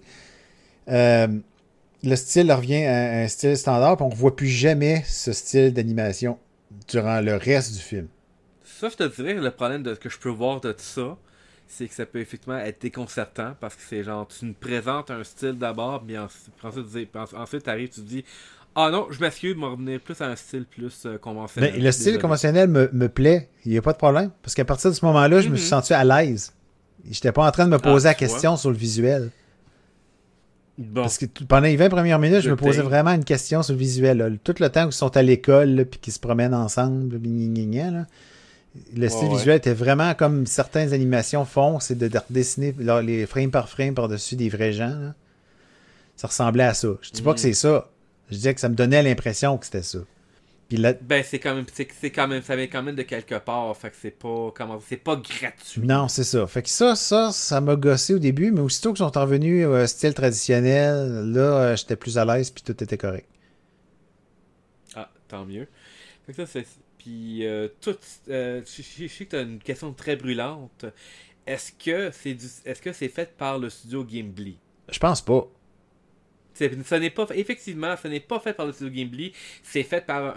le style revient à un style standard, puis on ne revoit plus jamais ce style d'animation durant le reste du film. Ça, je te dirais, le problème que je peux voir de ça, c'est que ça peut effectivement être déconcertant parce que c'est genre, tu nous présentes un style d'abord, puis ensuite t'arrives, tu te dis, ah non, je m'excuse, je vais revenir plus à un style plus conventionnel. Ben, le style conventionnel me plaît, il n'y a pas de problème, parce qu'à partir de ce moment-là, je me suis senti à l'aise. J'étais pas en train de me poser la question sur le visuel. Bon. Parce que pendant les 20 premières minutes, je me posais vraiment une question sur le visuel. Là. Tout le temps où ils sont à l'école, puis qu'ils se promènent ensemble, là. Le style visuel était vraiment comme certaines animations font, c'est de redessiner les frame par frame par-dessus des vrais gens. Là. Ça ressemblait à ça. Je dis pas que c'est ça. Je disais que ça me donnait l'impression que c'était ça. Puis là... Ben ça vient quand même de quelque part. Fait que c'est pas gratuit. Non, c'est ça. Fait que ça m'a gossé au début, mais aussitôt qu'ils sont revenus au style traditionnel, là, j'étais plus à l'aise puis tout était correct. Ah, tant mieux. Fait que ça, c'est... Puis, je sais que tu as une question très brûlante. Est-ce que c'est fait par le studio Gimli? Je pense pas. Effectivement, ce n'est pas fait par le studio Gimli. C'est fait par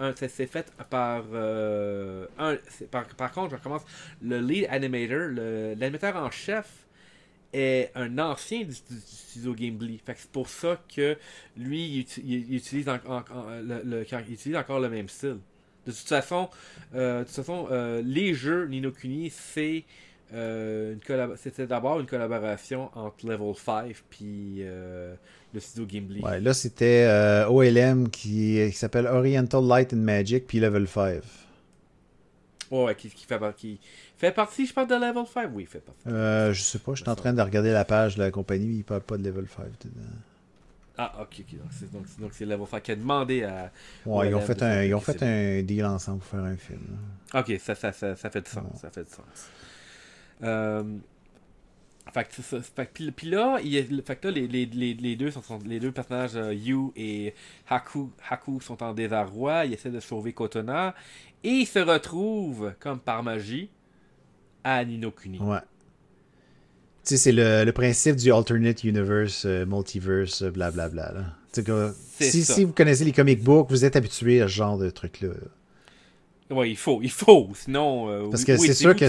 par contre, je recommence. Le lead animator, l'animateur en chef, est un ancien du studio Gimli. Fait que c'est pour ça que lui, il utilise encore le même style. De toute façon, les jeux Ni no Kuni, c'était d'abord une collaboration entre Level 5 puis le studio Gimli. Ouais, là c'était OLM qui s'appelle Oriental Light and Magic puis Level 5. Ouais, qui fait partie, je parle de Level 5. Oui, il fait partie. Je sais pas, je suis en train de regarder la page de la compagnie, mais il parle pas de Level 5 dedans. Ah, ok. Donc c'est Level 5 qui a demandé à... Ouais, ils ont fait un deal ensemble pour faire un film. Là. Ok, ça fait du sens. Ouais. Ça fait du sens. Fait que c'est ça. Puis là, fait que là les deux personnages, Yu et Haku sont en désarroi. Ils essaient de sauver Kotona. Et ils se retrouvent, comme par magie, à Ni no Kuni. Ouais. Tu sais, c'est le principe du alternate universe, multiverse, blablabla. Là. Si vous connaissez les comic books, vous êtes habitué à ce genre de truc-là. Ouais, il faut. Sinon. Parce que c'est sûr que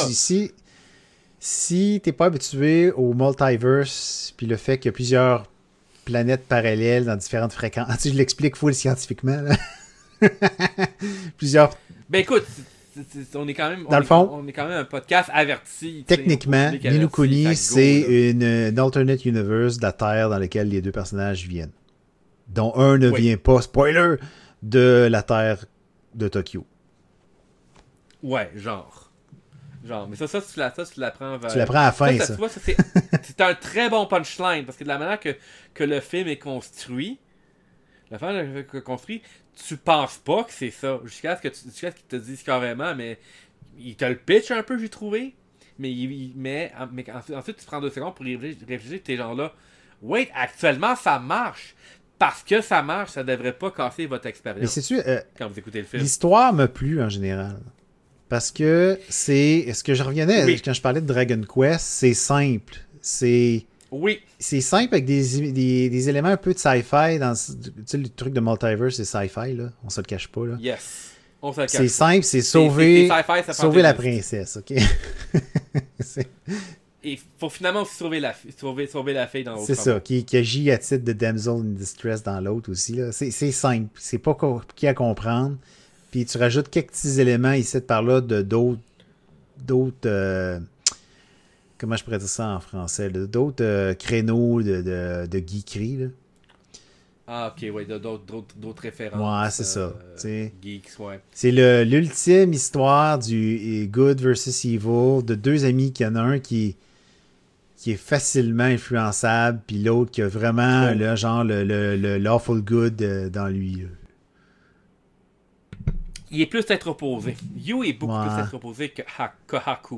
si t'es pas habitué au multiverse, puis le fait qu'il y a plusieurs planètes parallèles dans différentes fréquences, je l'explique full scientifiquement. Là. Plusieurs. Ben écoute, on est quand même. Dans le fond, on est quand même un podcast averti. Techniquement, Ni no Kuni, c'est une alternate universe de la Terre dans laquelle les deux personnages viennent. Dont un ne vient pas, spoiler, de la Terre de Tokyo. Ouais, genre. Mais ça tu l'apprends vers... Tu l'apprends à la fin, ça. Tu vois, c'est un très bon punchline, parce que de la manière que le film est construit, tu penses pas que c'est ça. Jusqu'à ce qu'ils te disent carrément, mais il te le pitch un peu, j'ai trouvé. Mais ensuite, tu prends 2 secondes pour réfléchir, t'es genre là. Wait, actuellement, ça marche. Parce que ça marche, ça devrait pas casser votre expérience. Mais sais-tu, quand vous écoutez le film. L'histoire m'a plu en général. Parce que c'est. Ce que je reviennais quand je parlais de Dragon Quest, c'est simple. C'est simple avec des éléments un peu de sci-fi. Tu sais, le truc de multiverse, c'est sci-fi, là. On se le cache pas, là. Yes. On se le cache c'est simple, c'est sauver la princesse, ok? Et il faut finalement aussi sauver la fille dans l'autre. C'est ça, qui agit à titre de damsel in distress dans l'autre aussi, là. C'est simple. C'est pas compliqué à comprendre. Puis tu rajoutes quelques petits éléments ici de par là de d'autres comment je pourrais dire ça en français, d'autres créneaux de geekerie, là. Ah, ok, ouais, d'autres références. Ouais, c'est ça. Geeks, ouais. C'est l'ultime histoire du good versus evil, de deux amis, qu'il y en a un qui est facilement influençable, puis l'autre qui a vraiment le lawful good dans lui. Il est plus être opposé. Yu est beaucoup plus être opposé que Haku.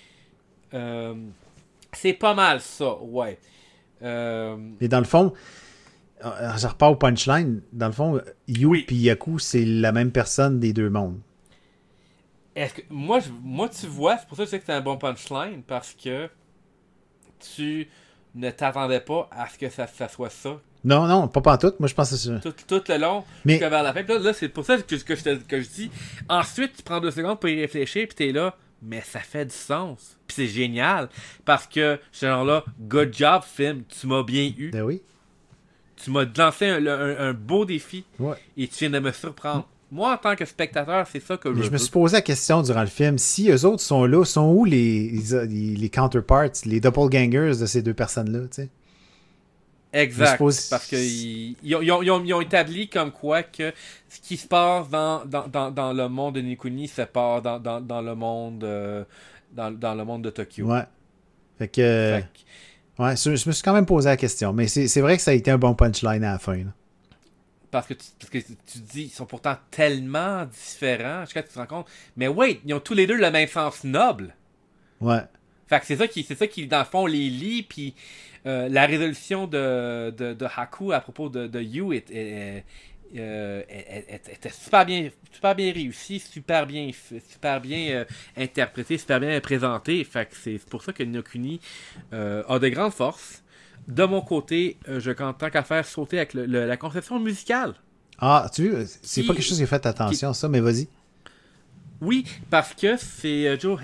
C'est pas mal ça, ouais. Et dans le fond, je repars au punchline. Dans le fond, Yu et Haku, c'est la même personne des deux mondes. Est-ce que moi, tu vois, c'est pour ça que je sais que c'est un bon punchline, parce que tu ne t'attendais pas à ce que ça soit ça. Non, pas pantoute. Moi, je pense que c'est ça. Tout le long, jusqu'à vers la fin. Là, c'est pour ça que je dis. Ensuite, tu prends 2 secondes pour y réfléchir, puis t'es là. Mais ça fait du sens. Puis c'est génial. Parce que, ce genre-là, good job, film. Tu m'as bien eu. Ben oui. Tu m'as lancé un beau défi. Ouais. Et tu viens de me surprendre. Moi, en tant que spectateur, c'est ça que je me suis posé la question durant le film. Si eux autres sont là, sont où les counterparts, les doppelgangers de ces deux personnes-là, tu sais? Exact, parce qu'ils ont établi comme quoi que ce qui se passe dans le monde de Ni no Kuni se passe dans le monde dans le monde de Tokyo. Ouais. Fait que je me suis quand même posé la question, mais c'est vrai que ça a été un bon punchline à la fin. Là. Parce que tu dis, ils sont pourtant tellement différents, jusqu'à ce que tu te rends compte. Mais wait, ils ont tous les deux le même sens noble. Ouais. Fait que c'est ça qui dans le fond, les lie, puis la résolution de Haku à propos de Yu était super bien réussie, super bien interprétée, super bien présentée. Fait que c'est pour ça que Ni no Kuni a de grandes forces. De mon côté, en tant qu'à faire sauter avec la conception musicale. Ah, tu vois, c'est pas quelque chose qui a fait attention à ça, mais vas-y. Oui, parce que c'est Joe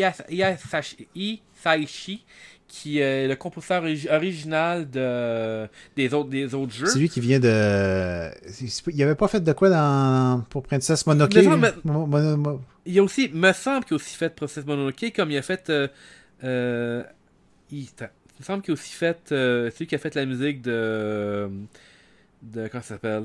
Hisaishi qui est le compositeur original des autres jeux. C'est lui qui vient de... Il avait pas fait de quoi pour Princess Mononoke? Il y a aussi, me semble qu'il a aussi fait Princess Mononoke, comme il a fait... il me semble qu'il a aussi fait... c'est lui qui a fait la musique de comment ça s'appelle?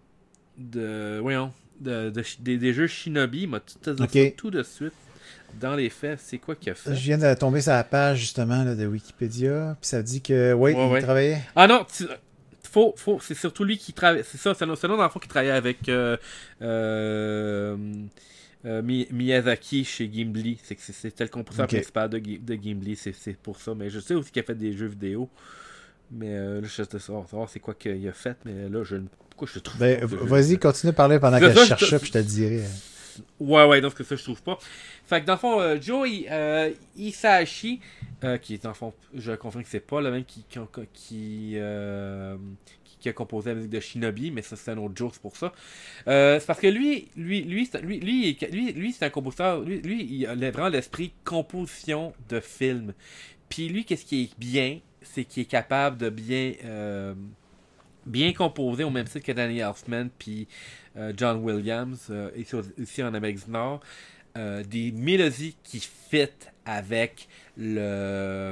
Des jeux Shinobi. Il m'a tout de suite. Dans les faits, c'est quoi qu'il a fait? Je viens de tomber sur la page justement là, de Wikipédia, puis ça dit que il travaillait. Ah non, c'est surtout lui qui travaille. C'est ça, c'est un autre dans le fond qui travaillait avec Miyazaki chez Gimli. C'était le compositeur principal de Gimli. C'est pour ça. Mais je sais aussi qu'il a fait des jeux vidéo. Mais là, je sais pas savoir c'est quoi qu'il a fait. Mais là, pourquoi je te trouve pas. Vas-y, continue de parler pendant que je cherche ça, puis je te le dirai. Ouais, donc ça, je trouve pas. Fait que dans le fond, Joe Hisaishi, qui est dans le fond, je confirme que c'est pas le même qui a composé la musique de Shinobi, mais ça c'est un autre Joe, c'est pour ça. C'est parce que lui c'est un compositeur, lui il a vraiment l'esprit composition de film. Puis lui, qu'est-ce qui est bien, c'est qu'il est capable de bien composé au même titre que Danny Elfman puis John Williams ici en Amérique du Nord, des mélodies qui fit avec le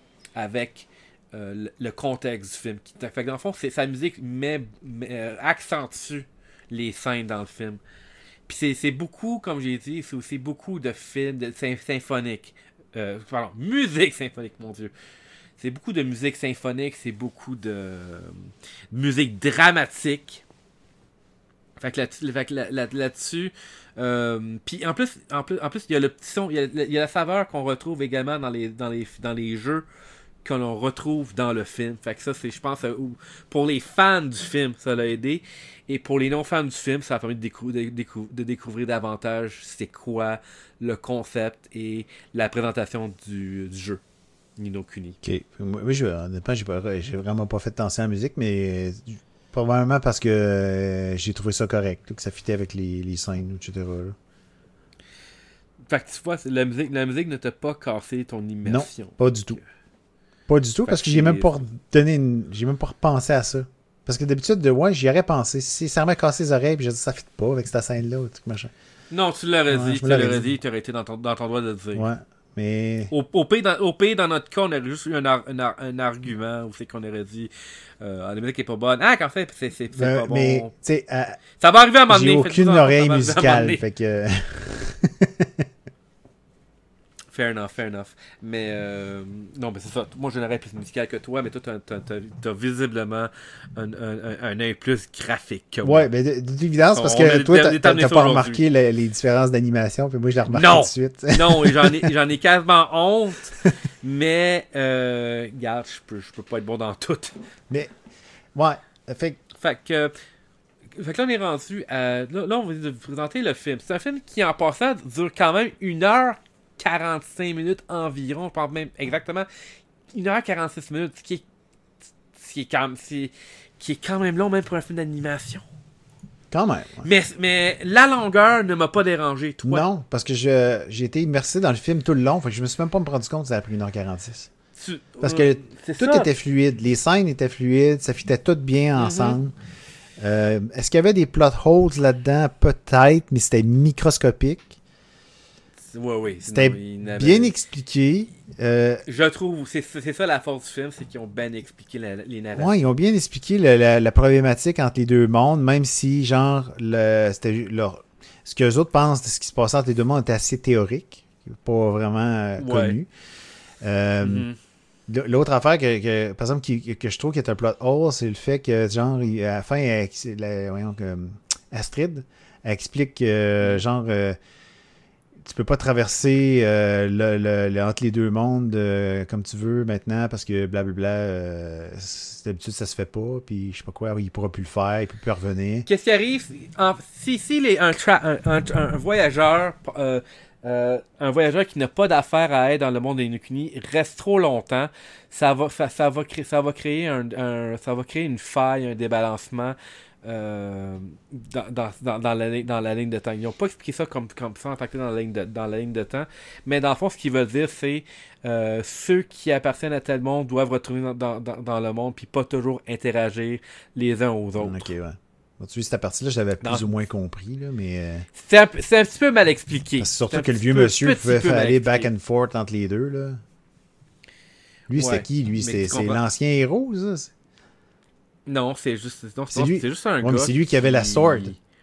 contexte du film. Fait que dans le fond, sa musique accentue les scènes dans le film. Puis c'est beaucoup, comme j'ai dit, c'est aussi beaucoup de films symphoniques. Musique symphonique, mon Dieu. C'est beaucoup de musique symphonique, c'est beaucoup de musique dramatique. Fait que là-dessus, puis en plus, il y a le petit son, il y a la saveur qu'on retrouve également dans les jeux que l'on retrouve dans le film. Fait que ça, c'est, je pense, pour les fans du film, ça l'a aidé. Et pour les non-fans du film, ça a permis de découvrir davantage c'est quoi le concept et la présentation du jeu. Ni no Kuni. Ok. Moi, honnêtement, j'ai vraiment pas fait attention à la musique, mais probablement parce que j'ai trouvé ça correct, là, que ça fitait avec les scènes, etc. Là. Fait que tu vois, la musique ne t'a pas cassé ton immersion. Non, pas du tout. Pas du tout, parce que j'ai même pas repensé à ça. Parce que d'habitude, j'y aurais pensé. Si ça m'aurait cassé les oreilles, puis j'ai dit ça fit pas avec cette scène-là, ou tout machin. Non, tu l'aurais dit, tu aurais été dans ton droit de le dire. Ouais. Mais... Au pire, dans notre cas, on aurait juste eu un argument où c'est qu'on aurait dit la musique est pas bonne. Ah, qu'en fait, c'est pas bon. Mais, ça va arriver à un moment donné. J'ai aucune oreille musicale. Fait que... Fair enough. Mais non, mais c'est ça. Moi, j'ai une oreille plus musicale que toi, mais toi, t'as visiblement un œil plus graphique que moi. Ouais, mais d'évidence, parce que toi, t'as pas remarqué les différences d'animation, puis moi, je l'ai remarqué tout de suite. Non, j'en ai quasiment honte, mais regarde, je peux pas être bon dans tout. Mais, ouais, fait que là, on est rendu à... Là, on va vous présenter le film. C'est un film qui, en passant, dure quand même 1h45 minutes environ. Je pense même exactement 1h46 minutes, ce qui est quand même long, même pour un film d'animation. Quand même. Ouais. Mais la longueur ne m'a pas dérangé, toi. Non, parce que j'ai été immersé dans le film tout le long. Fait que je me suis même pas rendu compte que ça a pris 1h46. Parce que tout était fluide. Les scènes étaient fluides. Ça fitait tout bien ensemble. Est-ce qu'il y avait des plot holes là-dedans? Peut-être, mais c'était microscopique. Oui. C'était bien expliqué. Je trouve, c'est ça la force du film, c'est qu'ils ont bien expliqué les narrations. Oui, ils ont bien expliqué la problématique entre les deux mondes, même si, genre, ce qu'eux autres pensent de ce qui se passait entre les deux mondes était assez théorique, pas vraiment connu. L'autre affaire, par exemple, que je trouve qui est un plot hole, c'est le fait que, genre, à la fin, Astrid explique que, genre, tu peux pas traverser entre les deux mondes comme tu veux maintenant parce que blablabla, d'habitude ça se fait pas, puis je sais pas quoi, il pourra plus le faire, il peut plus revenir. Qu'est-ce qui arrive si un voyageur qui n'a pas d'affaires à être dans le monde des Nukuni reste trop longtemps, ça va créer une faille, un débalancement dans la ligne de temps. Ils n'ont pas expliqué ça comme ça impacté dans la ligne de temps, mais dans le fond, ce qu'ils veulent dire, c'est ceux qui appartiennent à tel monde doivent retourner dans le monde, puis pas toujours interagir les uns aux autres. Ok, ouais. Bon, tu vois, cette partie-là, je l'avais plus ou moins compris, là, mais... C'est un petit peu mal expliqué. C'est surtout que le vieux monsieur pouvait aller back and forth entre les deux, là. Lui, c'était qui, lui? C'est l'ancien héros, ça? Non, c'est juste un gars. Mais c'est lui qui avait la sword.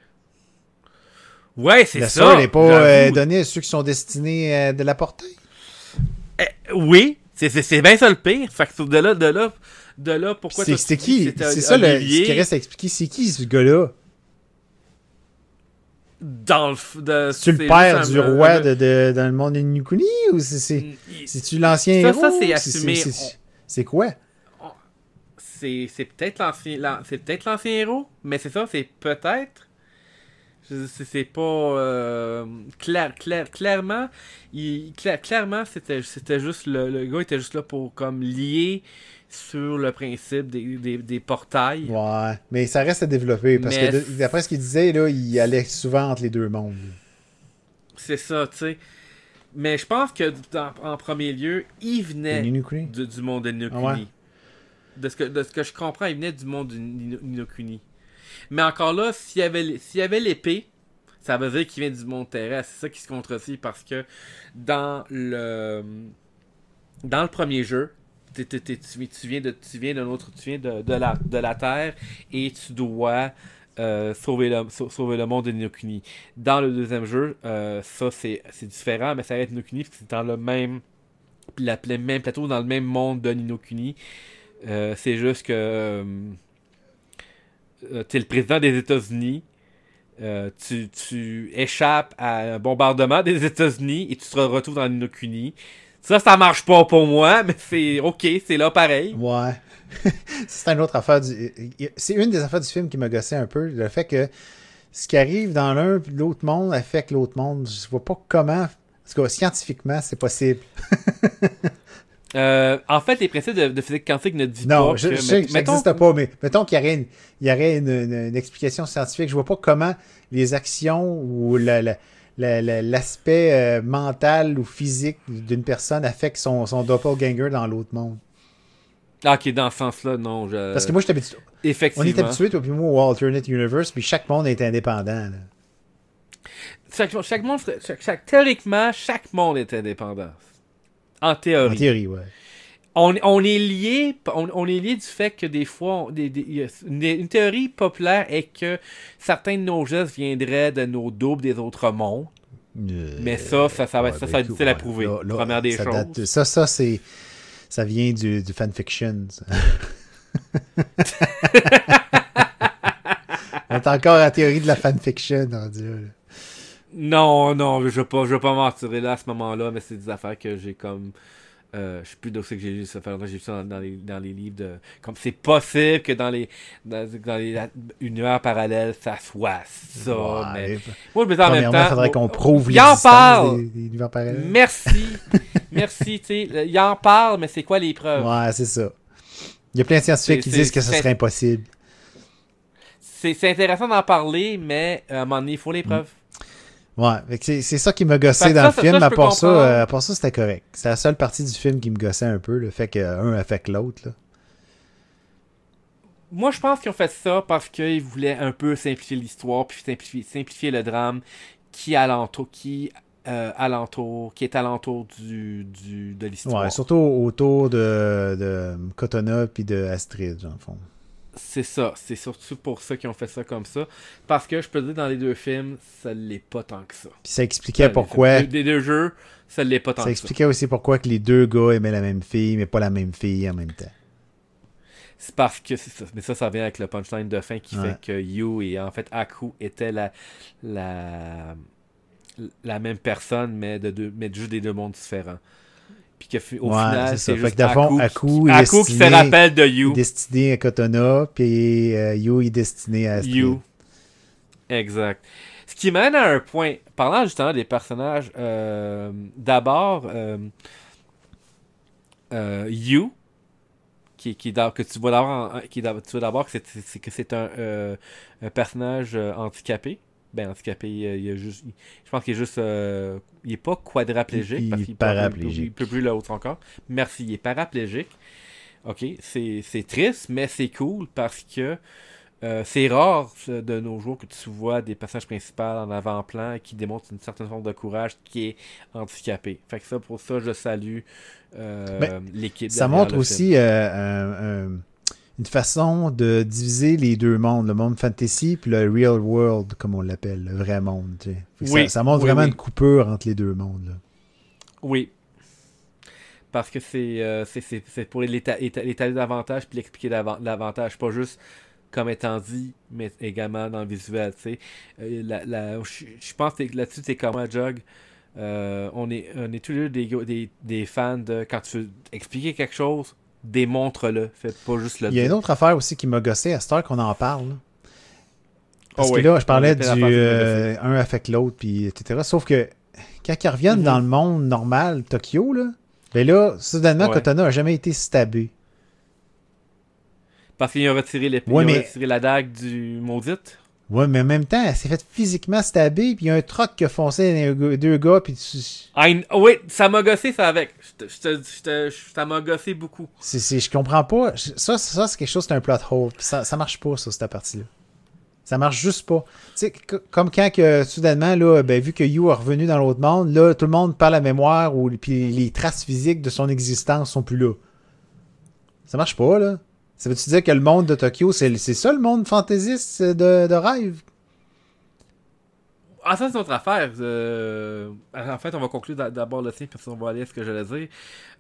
Ouais, c'est ça. La sword n'est pas donnée à ceux qui sont destinés de la porter. Oui, c'est bien ça le pire. Fait que de là, pourquoi... C'est qui? C'est ça ce qui reste à expliquer. C'est qui, ce gars-là? C'est le père du roi dans le monde d'Inukuni ou c'est-tu l'ancien héros? Ça, c'est assumé. C'est quoi? C'est peut-être l'ancien héros, mais c'est ça, c'est peut-être. C'est pas clairement. Clairement, c'était juste le gars était juste là pour comme lier sur le principe des portails. Ouais, mais ça reste à développer parce que d'après ce qu'il disait, là, il allait souvent entre les deux mondes. C'est ça, tu sais. Mais je pense que en premier lieu, il venait du monde de Ni no Kuni. Ouais. De ce que je comprends, il venait du monde de Ni no Kuni. Mais encore là, s'il y avait l'épée, ça veut dire qu'il vient du monde terrestre. C'est ça qui se contredit parce que dans le premier jeu, tu viens de la Terre et tu dois sauver le monde de Ni no Kuni. Dans le deuxième jeu, ça c'est différent, mais ça va être Ni no Kuni parce que c'est dans le même plateau, dans le même monde de Ni no Kuni. C'est juste que t'es le président des États-Unis. Tu échappes à un bombardement des États-Unis et tu te retrouves dans Ni no Kuni. Ça marche pas pour moi, mais c'est ok, c'est là pareil. Ouais. C'est une autre affaire c'est une des affaires du film qui m'a gossé un peu, le fait que ce qui arrive dans l'un puis l'autre monde affecte l'autre monde. Je vois pas comment, parce que scientifiquement, c'est possible. En fait, les principes de physique quantique ne disent pas que... ça n'existe pas, mais mettons qu'il y aurait une explication scientifique. Je vois pas comment les actions ou l'aspect mental ou physique d'une personne affecte son doppelganger dans l'autre monde. Ah, ok, dans ce sens-là, non. Parce que moi, je suis habitué. Effectivement. On est habitué, toi puis moi, au Alternate Universe, puis chaque monde est indépendant. Là. Théoriquement, chaque monde est indépendant. En théorie. En théorie, ouais. On est lié du fait que des fois, une théorie populaire est que certains de nos gestes viendraient de nos doubles des autres mondes. Mais ça va être difficile à prouver. Première des choses. Ça vient du fanfiction. On est encore à la théorie de la fanfiction, on dirait. Non, je veux pas m'en tirer là à ce moment-là, mais c'est des affaires que j'ai comme... je sais plus d'où c'est que j'ai lu ça. J'ai vu ça dans les livres de... Comme c'est possible que dans les univers parallèles, ça soit ça. Ouais, mais moi, je me dis en même temps... il faudrait qu'on prouve l'existence des univers parallèles. Merci, tu sais. Il en parle, mais c'est quoi les preuves? Ouais, c'est ça. Il y a plein de scientifiques qui disent que ce serait impossible. C'est intéressant d'en parler, mais à un moment donné, il faut les preuves. Ouais, c'est ça qui m'a gossé dans le film. À part ça, c'était correct. C'est la seule partie du film qui me gossait un peu, le fait qu'un affecte l'autre. Là. Moi, je pense qu'ils ont fait ça parce qu'ils voulaient un peu simplifier l'histoire, puis simplifier le drame qui est alentour de l'histoire. Ouais, surtout autour de Kotona puis de Astrid, en fond. C'est ça. C'est surtout pour ça qu'ils ont fait ça comme ça. Parce que je peux te dire, dans les deux films, ça l'est pas tant que ça. Puis ça expliquait pourquoi... Les deux jeux, ça l'est pas tant que ça. Ça expliquait aussi pourquoi que les deux gars aimaient la même fille, mais pas la même fille en même temps. C'est parce que c'est ça. Mais ça vient avec le punchline de fin qui fait que Yu et en fait Aku étaient la même personne, mais juste des deux mondes différents. Puis qu'au final, c'est juste Aku qui se rappelle de Yu. Il est destiné à Kotona, puis Yu est destiné à Astrid. Yu. Exact. Ce qui mène à un point. Parlant justement des personnages, d'abord, Yu, que tu vois d'abord que c'est un personnage handicapé. Ben, handicapé, je pense qu'il est juste... il est pas quadriplégique, parce qu'il il peut plus l'autre encore. Merci, il est paraplégique. Ok, c'est triste, mais c'est cool parce que c'est rare de nos jours que tu vois des personnages principaux en avant-plan qui démontrent une certaine forme de courage qui est handicapé. Fait que ça, pour ça, je salue l'équipe. Ça montre aussi une façon de diviser les deux mondes, le monde fantasy puis le real world, comme on l'appelle, le vrai monde. Tu sais. Oui, ça montre vraiment une coupure entre les deux mondes. Là. Oui. Parce que c'est pour l'étaler davantage puis l'expliquer davantage, pas juste comme étant dit, mais également dans le visuel, tu sais. Je pense que là-dessus, c'est comme moi, Jug. On est tous les deux des fans de quand tu veux expliquer quelque chose, démontre-le. Fais pas juste le Il y a dire. une autre affaire aussi qui m'a gossé à cette heure qu'on en parle. Là. Parce que là, je parlais du un avec l'autre, puis etc. Sauf que quand ils reviennent dans le monde normal, Tokyo, là, ben là, soudainement, Kotona n'a jamais été stabé. Parce qu'ils ont retiré l'épée, ils ont retiré la dague du maudite. Ouais, mais en même temps, elle s'est fait physiquement stabber, puis il y a un truck qui a foncé deux gars, puis oui, ça m'a gossé, ça, avec. Ça m'a gossé beaucoup. Je comprends pas. Ça c'est quelque chose, c'est un plot hole. Ça marche pas, ça, cette partie-là. Ça marche juste pas. Tu sais, comme quand, soudainement, là, ben, vu que Yu est revenu dans l'autre monde, là, tout le monde perd la mémoire, puis les traces physiques de son existence sont plus là. Ça marche pas, là. Ça veut-tu dire que le monde de Tokyo, c'est ça le monde fantaisiste de rêve? Ah, ça, c'est notre affaire. En fait, on va conclure d'abord le sien, puis on va aller à ce que j'allais dire.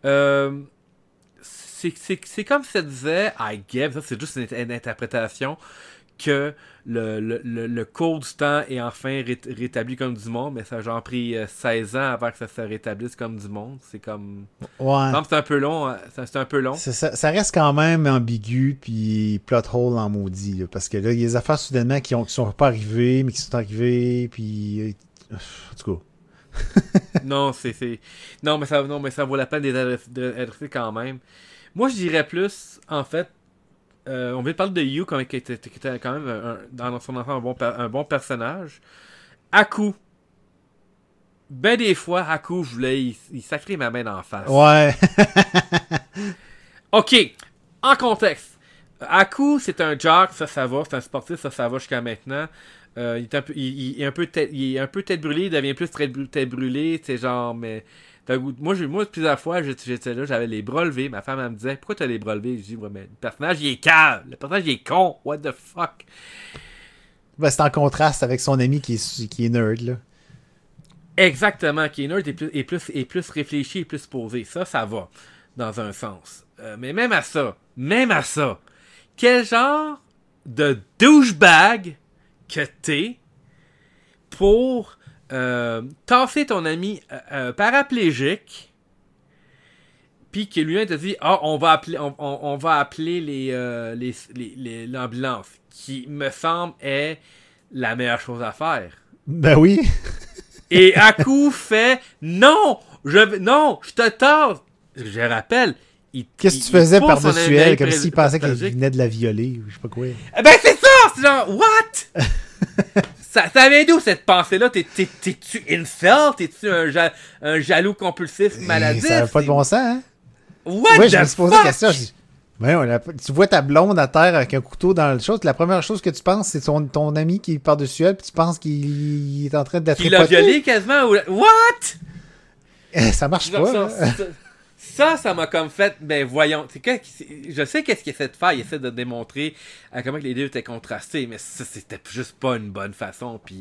C'est comme si ça disait, I guess, ça c'est juste une interprétation, que le cours du temps est enfin rétabli comme du monde, mais ça a genre pris 16 ans avant que ça se rétablisse comme du monde. C'est comme... Ouais. C'est un peu long. C'est un peu long. Ça reste quand même ambigu, puis plot hole en maudit. Là, parce que là, il y a des affaires soudainement qui sont pas arrivées, mais qui sont arrivées, puis... En tout cas... Non, Non, mais ça vaut la peine d'adresser quand même. Moi, je dirais plus, en fait, on vient de parler de Yu qui était quand même dans son enfant un bon personnage. Aku. Ben des fois, Aku, je voulais il sacrait ma main d'en face. Ouais. OK. En contexte. Aku, c'est un jock, ça va. C'est un sportif, ça va jusqu'à maintenant. Il est un peu tête brûlée, il devient plus tête brûlée. C'est genre, mais... Moi, plusieurs fois, j'étais là, j'avais les bras levés. Ma femme, elle me disait, pourquoi t'as les bras levés? Je dis, ouais, mais le personnage, il est calme. Le personnage, il est con. What the fuck? Ben, c'est en contraste avec son ami qui est nerd, là. Exactement, qui est nerd et plus réfléchi et plus posé. Ça va, dans un sens. Mais même à ça, quel genre de douchebag que t'es pour tasser ton ami paraplégique, puis que lui te dit on va appeler l'ambulance, qui me semble est la meilleure chose à faire. Ben oui. Et Aku fait non, je te tasse. Je rappelle. Qu'est-ce que tu faisais par-dessus elle, comme s'il pensait qu'elle venait de la violer, ou je sais pas quoi. Ben c'est ça, c'est genre what? Ça vient d'où cette pensée-là? T'es-tu incel? T'es-tu un jaloux compulsif maladif? Ça n'a pas de bon sens, hein? What the fuck? Je me suis posé la question, je dis, tu vois ta blonde à terre avec un couteau dans le chose, la première chose que tu penses, c'est ton ami qui est par-dessus elle, puis tu penses qu'il est en train de la tripoter. Qu'il l'a violé quasiment? What? Ça marche pas. Ça m'a comme fait, ben voyons, je sais qu'est-ce qu'il essaie de faire, il essaie de démontrer comment que les deux étaient contrastés, mais ça, c'était juste pas une bonne façon, puis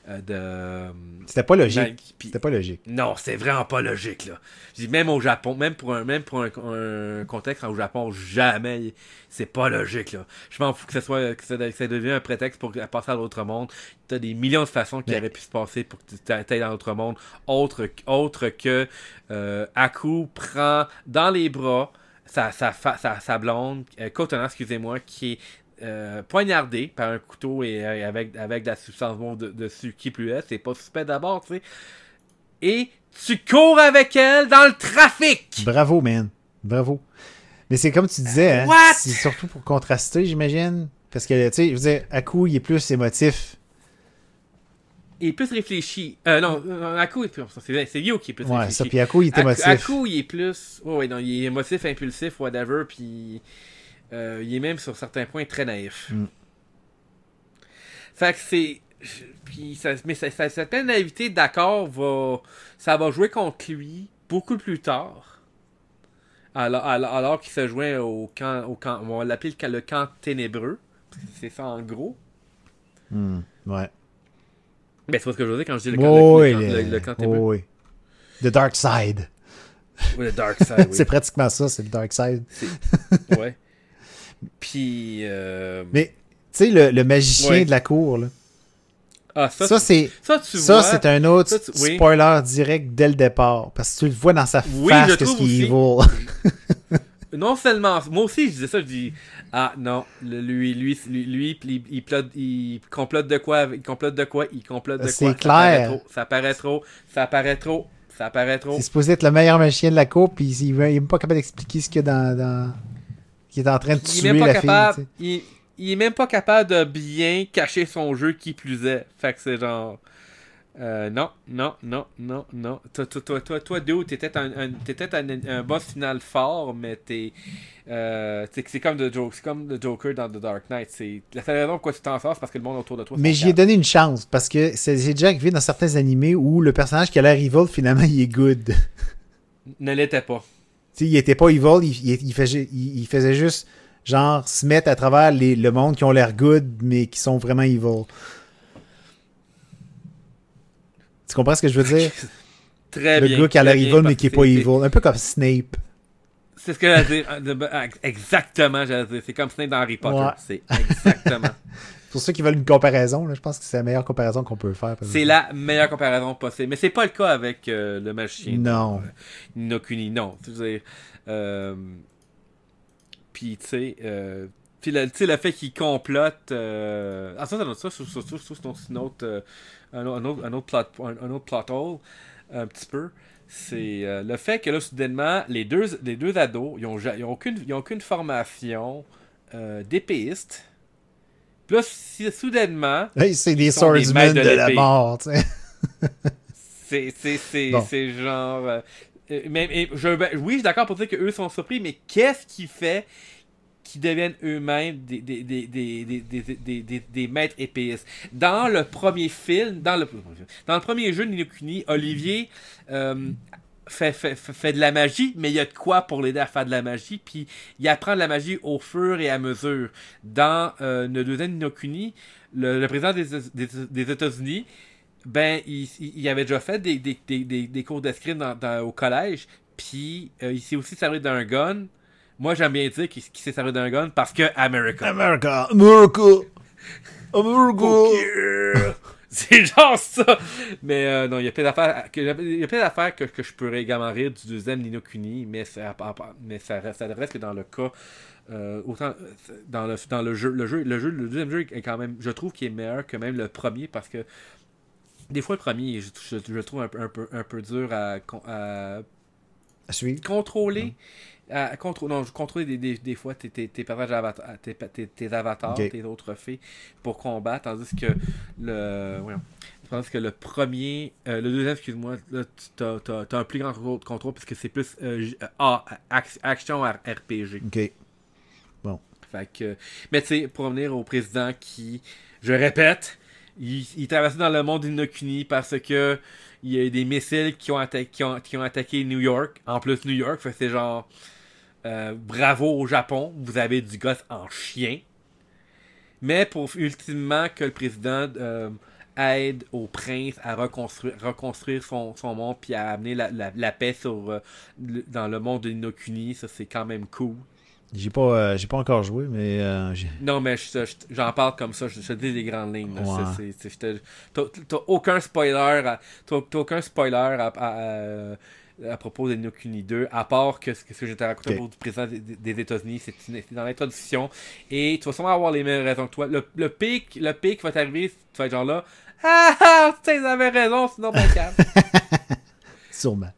C'était pas logique. C'était pas logique. Non, c'est vraiment pas logique, là. Je dis, même au Japon, même pour un contexte au Japon, jamais, c'est pas logique, là. Je m'en fous que ça devienne un prétexte pour passer à l'autre monde. T'as des millions de façons qui auraient pu se passer pour que tu ailles dans l'autre monde, autre que Aku prend dans les bras sa blonde, Kotona, excusez-moi, qui est poignardée par un couteau et avec de la substance mauve dessus qui plus est. C'est pas suspect d'abord, tu sais. Et tu cours avec elle dans le trafic! Bravo, man. Bravo. Mais c'est comme tu disais, hein. What? C'est surtout pour contraster, j'imagine. Parce que, tu sais, je veux dire, Aku, il est plus émotif. Il est plus réfléchi. Non, Aku est plus... C'est Yu qui est plus réfléchi. Ouais, ça, puis Aku, il est émotif. Aku, il est plus... non, il est émotif, impulsif, whatever, puis... il est même, sur certains points, très naïf. Fait que c'est... Puis cette pleine naïveté, d'accord, ça va jouer contre lui beaucoup plus tard. Alors qu'il se joint au camp... On va l'appeler le camp ténébreux. C'est ça, en gros. Ouais. Ben, c'est pas ce que je veux dire quand je dis le camp ténébreux. Oui. The Dark Side. Oui, le Dark Side, oui. C'est pratiquement ça, c'est le Dark Side. Ouais. Puis... Mais sais, le magicien de la cour, là. Ah, ça, c'est un autre spoiler direct dès le départ. Parce que tu le vois dans sa face que c'est evil. Non seulement... Moi aussi, je disais ça, je dis... Ah, non, lui, il complote de quoi? C'est clair. Ça paraît trop. C'est supposé être le meilleur magicien de la cour, puis il est même pas capable d'expliquer ce qu'il y a dans... qu'il est en train de tuer la fille. Il est même pas capable de bien cacher son jeu qui plus est. Fait que c'est genre... non. Toi, Dude, t'étais un boss final fort, mais c'est comme le Joker dans The Dark Knight. La seule raison pourquoi tu t'en sors, c'est parce que le monde autour de toi... Mais j'y ai donné une chance, parce que c'est déjà arrivé dans certains animés où le personnage qui a l'air evil, finalement, il est good. Ne l'était pas. T'sais, il était pas evil, il faisait juste... genre, se mettre à travers le monde qui ont l'air good, mais qui sont vraiment evil. Tu comprends ce que je veux dire? Très bien. Le gars qui a l'air evil, mais qui est pas evil. Un peu comme Snape. C'est ce que j'allais dire. Exactement, j'allais dire. C'est comme Snape dans Harry Potter. Ouais. C'est exactement. Pour ceux qui veulent une comparaison, là, je pense que c'est la meilleure comparaison qu'on peut faire. C'est la meilleure comparaison possible. Mais c'est pas le cas avec le magicien. Non. Ni no Kuni, non. Tu veux dire... Puis, tu sais, le fait qu'il complote. Ça, c'est un autre plot hole, un petit peu. C'est le fait que là, soudainement, les deux ados, ils ont aucune formation d'épéiste. Puis là, soudainement. Hey, c'est des swordsmen de la mort, tu sais. C'est genre. Oui, je suis d'accord pour dire qu'eux sont surpris, mais qu'est-ce qui fait qu'ils deviennent eux-mêmes des maîtres épéistes? Dans le premier film, dans le premier jeu de Ni no Kuni, Olivier fait de la magie, mais il y a de quoi pour l'aider à faire de la magie, puis il apprend de la magie au fur et à mesure. Dans le deuxième Ni no Kuni, le président des États-Unis, ben, il avait déjà fait des cours d'escrime au collège, puis il s'est aussi servi d'un gun. Moi, j'aime bien dire qu'il s'est servi d'un gun parce que America. C'est genre ça. Mais non, il y a plein d'affaires que je pourrais également rire du deuxième Ni no Kuni, mais ça reste que dans le cas autant dans le jeu, le deuxième jeu est quand même, je trouve qu'il est meilleur que même le premier, parce que des fois, le premier, je le trouve un peu dur à suivre. Contrôler. Contrôler des fois tes personnages tes avatars, okay, tes autres fées pour combattre, tandis que le premier, le deuxième, excuse-moi, là, t'as un plus grand contrôle parce que c'est plus action RPG. Ok. Bon. Fait que, mais tu sais, pour revenir au président qui, je répète, il traversait dans le monde d'Inokuni parce que il y a eu des missiles qui ont attaqué New York. En plus, New York, fait c'est genre bravo au Japon, vous avez du gosse en chien. Mais pour ultimement que le président aide au prince à reconstruire son monde puis à amener la paix dans le monde de Inokuni, ça c'est quand même cool. J'ai pas encore joué, mais non, mais j'en parle comme ça, je te dis les grandes lignes. Ouais. T'as aucun spoiler à propos de Ni no Kuni 2, à part que ce que je t'ai raconté du président des États-Unis, c'est dans l'introduction, et tu vas sûrement avoir les mêmes raisons que toi. Le pic va t'arriver, tu vas être genre là, tu sais, ils avaient raison, sinon ben calme. Sûrement.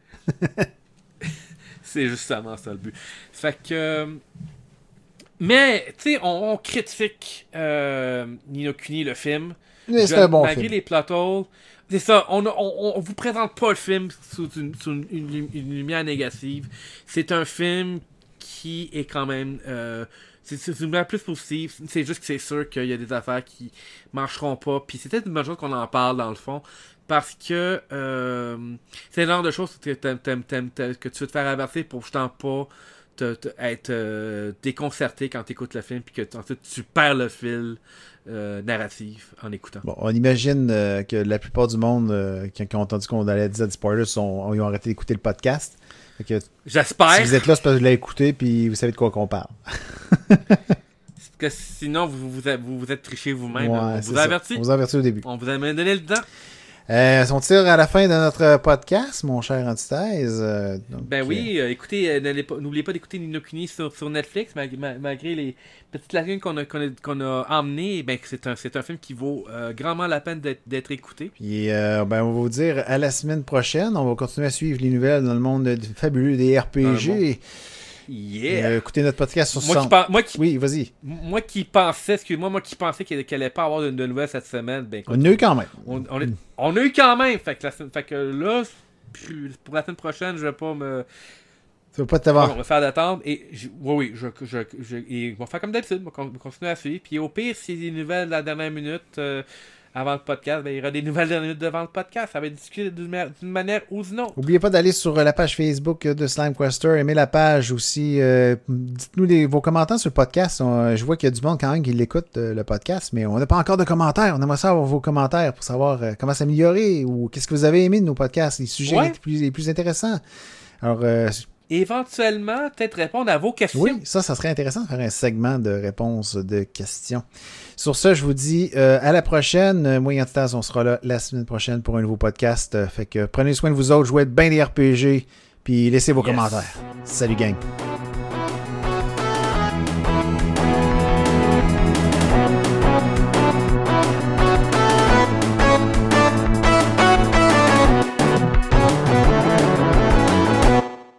C'est justement ça le but. Fait que... Mais, tu sais, on critique Ni no Kuni, le film. Mais c'est un bon malgré film. Les plot holes. C'est ça, on vous présente pas le film sous une lumière négative. C'est un film qui est quand même... c'est une lumière plus positive. C'est juste que c'est sûr qu'il y a des affaires qui marcheront pas. Puis c'est peut-être une bonne chose qu'on en parle, dans le fond. Parce que c'est le genre de choses que tu veux te faire avertir pour justement pas être déconcerté quand tu écoutes le film, puis que ensuite tu perds le fil narratif en écoutant. Bon, on imagine que la plupart du monde qui ont entendu qu'on allait dire des spoilers ils ont arrêté d'écouter le podcast. J'espère. Si vous êtes là, c'est parce que vous l'avez écouté puis vous savez de quoi qu'on parle. que sinon, vous êtes triché vous-même. Ouais, on vous a averti. On vous a averti au début. On vous a donné le temps. On tire à la fin de notre podcast, mon cher Antithèse. Oui, écoutez, n'oubliez pas d'écouter Ni no Kuni sur Netflix, malgré les petites lacunes qu'on a emmenées. C'est un film qui vaut grandement la peine d'être écouté. Puis, on va vous dire à la semaine prochaine. On va continuer à suivre les nouvelles dans le monde fabuleux des RPG. Yeah! Écoutez notre podcast sur Oui, vas-y. Moi qui pensais qu'elle allait pas avoir de nouvelles cette semaine, écoute, on a eu quand même. On a eu quand même. Fait que là, pour la semaine prochaine, je vais pas me... Tu vas pas t'avoir. On va faire d'attendre. Et on va faire comme d'habitude. On va continuer à suivre. Puis au pire, s'il y a des nouvelles de la dernière minute... avant le podcast, il y aura des nouvelles dernières minutes devant le podcast. Ça va être discuté d'une manière ou d'une autre. N'oubliez pas d'aller sur la page Facebook de SlimeQuester. Aimez la page aussi. Dites-nous vos commentaires sur le podcast. Je vois qu'il y a du monde quand même qui l'écoute, le podcast, mais on n'a pas encore de commentaires. On aimerait savoir vos commentaires pour savoir comment s'améliorer ou qu'est-ce que vous avez aimé de nos podcasts, les sujets les plus intéressants. Alors, éventuellement, peut-être répondre à vos questions. Oui, ça serait intéressant de faire un segment de réponse de questions. Sur ce, je vous dis à la prochaine. Moi et Antithèse, on sera là la semaine prochaine pour un nouveau podcast. Fait que prenez soin de vous autres, jouez bien des RPG, puis laissez vos commentaires. Salut gang!